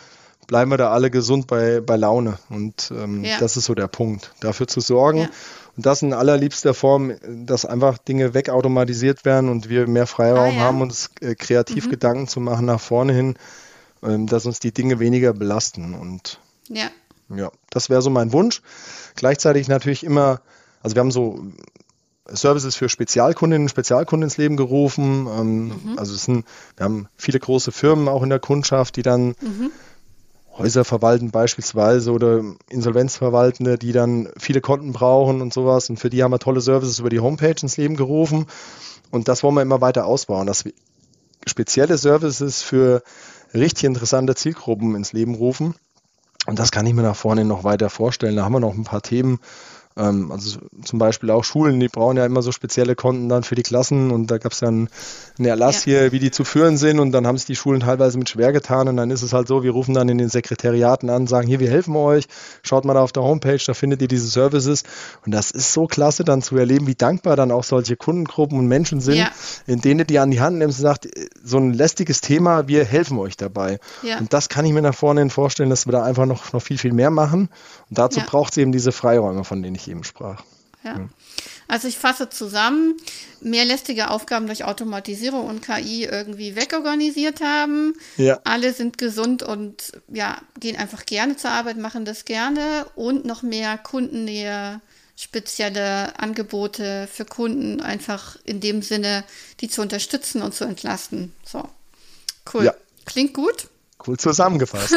C: bleiben wir da alle gesund bei, bei Laune. Und ähm,
A: Ja.
C: das ist so der Punkt. Dafür zu sorgen,
A: Ja.
C: und das in allerliebster Form, dass einfach Dinge wegautomatisiert werden und wir mehr Freiraum
A: Ah, ja.
C: haben, uns äh, kreativ
A: Mhm.
C: Gedanken zu machen nach vorne hin, ähm, dass uns die Dinge weniger belasten. Und
A: Ja.
C: ja, das wäre so mein Wunsch. Gleichzeitig natürlich immer, also wir haben so Services für Spezialkundinnen und Spezialkunden ins Leben gerufen. Ähm,
A: Mhm.
C: Also es sind, wir haben viele große Firmen auch in der Kundschaft, die dann
A: Mhm.
C: Häuser verwalten beispielsweise oder Insolvenzverwaltende, die dann viele Konten brauchen und sowas. Und für die haben wir tolle Services über die Homepage ins Leben gerufen. Und das wollen wir immer weiter ausbauen, dass wir spezielle Services für richtig interessante Zielgruppen ins Leben rufen. Und das kann ich mir nach vorne noch weiter vorstellen. Da haben wir noch ein paar Themen. Ähm, also zum Beispiel auch Schulen, die brauchen ja immer so spezielle Konten dann für die Klassen. Und da gab es ja einen, einen Erlass
A: Ja.
C: hier, wie die zu führen sind. Und dann haben es die Schulen teilweise mit schwer getan. Und dann ist es halt so, wir rufen dann in den Sekretariaten an, sagen, hier, wir helfen euch. Schaut mal da auf der Homepage, da findet ihr diese Services. Und das ist so klasse dann zu erleben, wie dankbar dann auch solche Kundengruppen und Menschen sind,
A: Ja.
C: in denen die an die Hand nehmen und sagt, so ein lästiges Thema, wir helfen euch dabei.
A: Ja.
C: Und das kann ich mir nach vorne hin vorstellen, dass wir da einfach noch, noch viel, viel mehr machen. Und dazu
A: Ja.
C: braucht es eben diese Freiräume, von denen ich eben sprach.
A: Ja. Also ich fasse zusammen, mehr lästige Aufgaben durch Automatisierung und K I irgendwie wegorganisiert haben.
C: Ja,
A: Alle sind gesund und ja, gehen einfach gerne zur Arbeit, machen das gerne und noch mehr Kundennähe, spezielle Angebote für Kunden, einfach in dem Sinne, die zu unterstützen und zu entlasten. So, cool.
C: Ja.
A: Klingt gut.
C: cool zusammengefasst.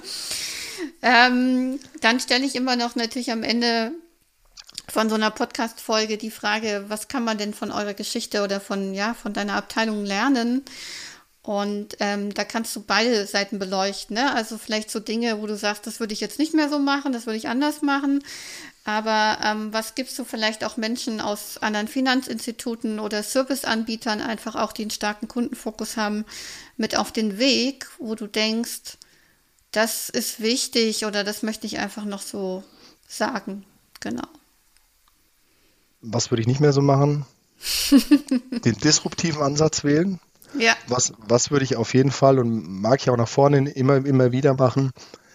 A: Ähm, dann stelle ich immer noch natürlich am Ende von so einer Podcast-Folge die Frage, was kann man denn von eurer Geschichte oder von, ja, von deiner Abteilung lernen? Und ähm, da kannst du beide Seiten beleuchten, ne? Also vielleicht so Dinge, wo du sagst, das würde ich jetzt nicht mehr so machen, das würde ich anders machen. Aber ähm, was gibst du vielleicht auch Menschen aus anderen Finanzinstituten oder Serviceanbietern, einfach auch, die einen starken Kundenfokus haben, mit auf den Weg, wo du denkst, das ist wichtig oder das möchte ich einfach noch so sagen. Genau.
C: Was würde ich nicht mehr so machen? Den disruptiven Ansatz wählen.
A: Ja,
C: Was, was würde ich auf jeden Fall und mag ich auch nach vorne hin immer, immer wieder machen,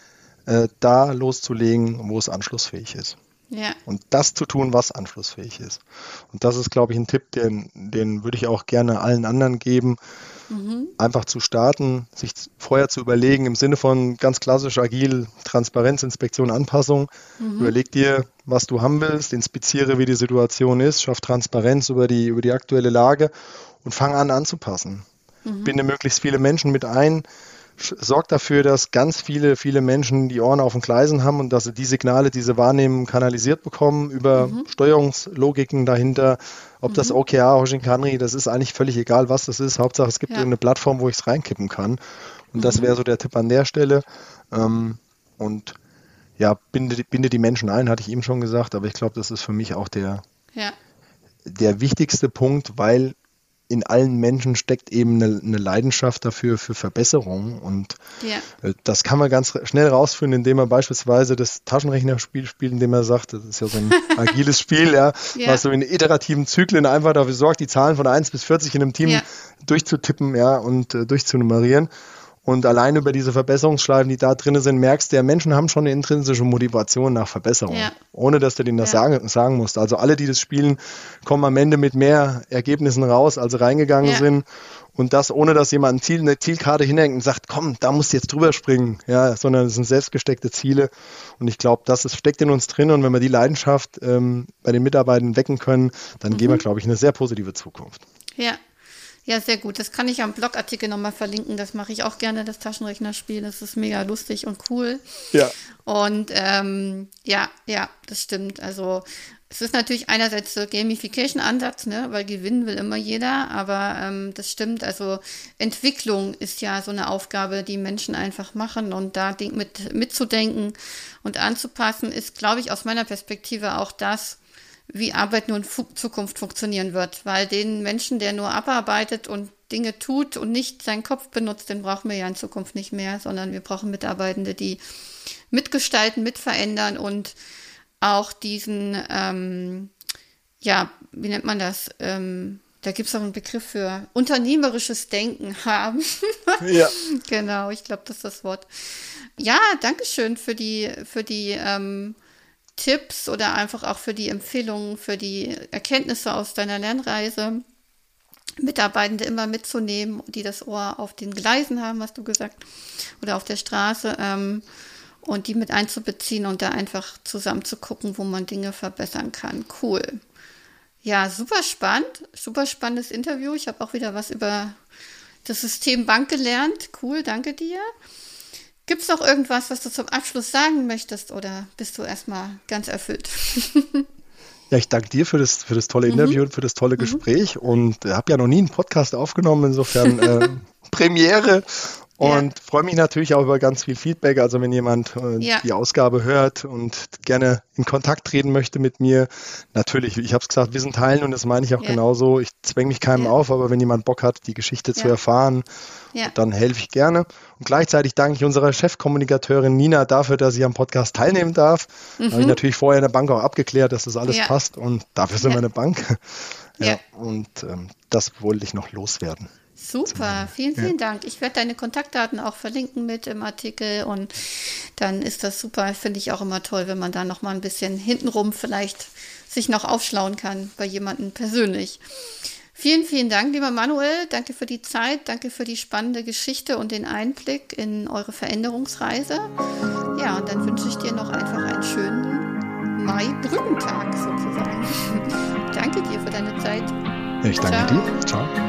C: äh, da loszulegen, wo es anschlussfähig ist.
A: ja,
C: Und das zu tun, was anschlussfähig ist. Und das ist, glaube ich, ein Tipp, den, den würde ich auch gerne allen anderen geben. Einfach zu starten, sich vorher zu überlegen, im Sinne von ganz klassisch agil, Transparenz, Inspektion, Anpassung. Überleg dir, was du haben willst, inspiziere, wie die Situation ist, schaff Transparenz über die, über die aktuelle Lage und fang an anzupassen. Binde möglichst viele Menschen mit ein. Sorg dafür, dass ganz viele, viele Menschen die Ohren auf den Gleisen haben und dass sie die Signale, die sie wahrnehmen, kanalisiert bekommen über Steuerungslogiken dahinter. Ob das O K R, Hoshinkanri, das ist eigentlich völlig egal, was das ist. Hauptsache, es gibt
A: Ja.
C: eine Plattform, wo ich es reinkippen kann. Und das wäre so der Tipp an der Stelle. Ähm, und ja, binde, die- binde die Menschen ein, hatte ich eben schon gesagt, aber ich glaube, das ist für mich auch der,
A: ja,
C: der wichtigste Punkt, weil in allen Menschen steckt eben eine, eine Leidenschaft dafür für Verbesserung und
A: ja,
C: äh, das kann man ganz schnell rausfinden, indem man beispielsweise das Taschenrechnerspiel spielt, indem man sagt, das ist ja so ein agiles Spiel, ja,
A: Ja.
C: was so in iterativen Zyklen einfach dafür sorgt, die Zahlen von eins bis vierzig in einem Team
A: Ja.
C: durchzutippen, ja, und äh, durchzunummerieren. Und allein über diese Verbesserungsschleifen, die da drin sind, merkst du, ja, Menschen haben schon eine intrinsische Motivation nach Verbesserung,
A: Ja.
C: ohne dass du denen das
A: Ja.
C: sagen, sagen musst. Also alle, die das spielen, kommen am Ende mit mehr Ergebnissen raus, als sie reingegangen
A: Ja.
C: sind. Und das, ohne dass jemand ein Ziel, eine Zielkarte hinhängt und sagt, komm, da musst du jetzt drüber springen, ja, sondern es sind selbstgesteckte Ziele. Und ich glaube, das ist, steckt in uns drin. Und wenn wir die Leidenschaft ähm, bei den Mitarbeitern wecken können, dann gehen wir, glaube ich, in eine sehr positive Zukunft.
A: ja. Ja, sehr gut. Das kann ich am Blogartikel nochmal verlinken. Das mache ich auch gerne, das Taschenrechnerspiel. Das ist mega lustig und cool.
C: Ja.
A: Und ähm, ja, ja, das stimmt. Also es ist natürlich einerseits der Gamification-Ansatz, ne, weil gewinnen will immer jeder, aber ähm, das stimmt. Also Entwicklung ist ja so eine Aufgabe, die Menschen einfach machen und da denk- mit, mitzudenken und anzupassen, ist, glaube ich, aus meiner Perspektive auch das, wie Arbeit nur in Fu- Zukunft funktionieren wird. Weil den Menschen, der nur abarbeitet und Dinge tut und nicht seinen Kopf benutzt, den brauchen wir ja in Zukunft nicht mehr, sondern wir brauchen Mitarbeitende, die mitgestalten, mitverändern und auch diesen, ähm, ja, wie nennt man das, ähm, Da gibt es auch einen Begriff für unternehmerisches Denken haben.
C: Ja.
A: Genau, ich glaube, das ist das Wort. Ja, danke schön für die, für die ähm, Tipps oder einfach auch für die Empfehlungen, für die Erkenntnisse aus deiner Lernreise. Mitarbeitende immer mitzunehmen, die das Ohr auf den Gleisen haben, hast du gesagt, oder auf der Straße, ähm, und die mit einzubeziehen und da einfach zusammen zu gucken, wo man Dinge verbessern kann. Cool. Ja, super spannend, super spannendes Interview. Ich habe auch wieder was über das System Bank gelernt. Cool, danke dir. Gibt es noch irgendwas, was du zum Abschluss sagen möchtest, oder bist du erstmal ganz erfüllt?
C: Ja, ich danke dir für das, für das tolle Interview und für das tolle Gespräch und äh, habe ja noch nie einen Podcast aufgenommen, insofern äh, Premiere und ja. freue mich natürlich auch über ganz viel Feedback. Also wenn jemand äh, ja. die Ausgabe hört und gerne in Kontakt treten möchte mit mir, natürlich, ich habe es gesagt, Wissen teilen und das meine ich auch ja. genauso. Ich zwänge mich keinem ja. auf, aber wenn jemand Bock hat, die Geschichte ja. zu erfahren, ja. dann helfe ich gerne. Und gleichzeitig danke ich unserer Chefkommunikateurin Nina dafür, dass sie am Podcast teilnehmen darf. Mhm. Habe ich natürlich vorher in der Bank auch abgeklärt, dass das alles ja. passt und dafür sind ja. wir eine Bank. Ja. ja. Und ähm, das wollte ich noch loswerden.
A: Super, vielen, vielen ja. Dank. Ich werde deine Kontaktdaten auch verlinken mit im Artikel und dann ist das super. Finde ich auch immer toll, wenn man da noch mal ein bisschen hintenrum vielleicht sich noch aufschlauen kann bei jemandem persönlich. Vielen, vielen Dank, lieber Manuel. Danke für die Zeit, danke für die spannende Geschichte und den Einblick in eure Veränderungsreise. Ja, und dann wünsche ich dir noch einfach einen schönen Mai-Brückentag sozusagen. Danke dir für deine Zeit.
C: Ich danke
A: Ciao.
C: dir. Ciao.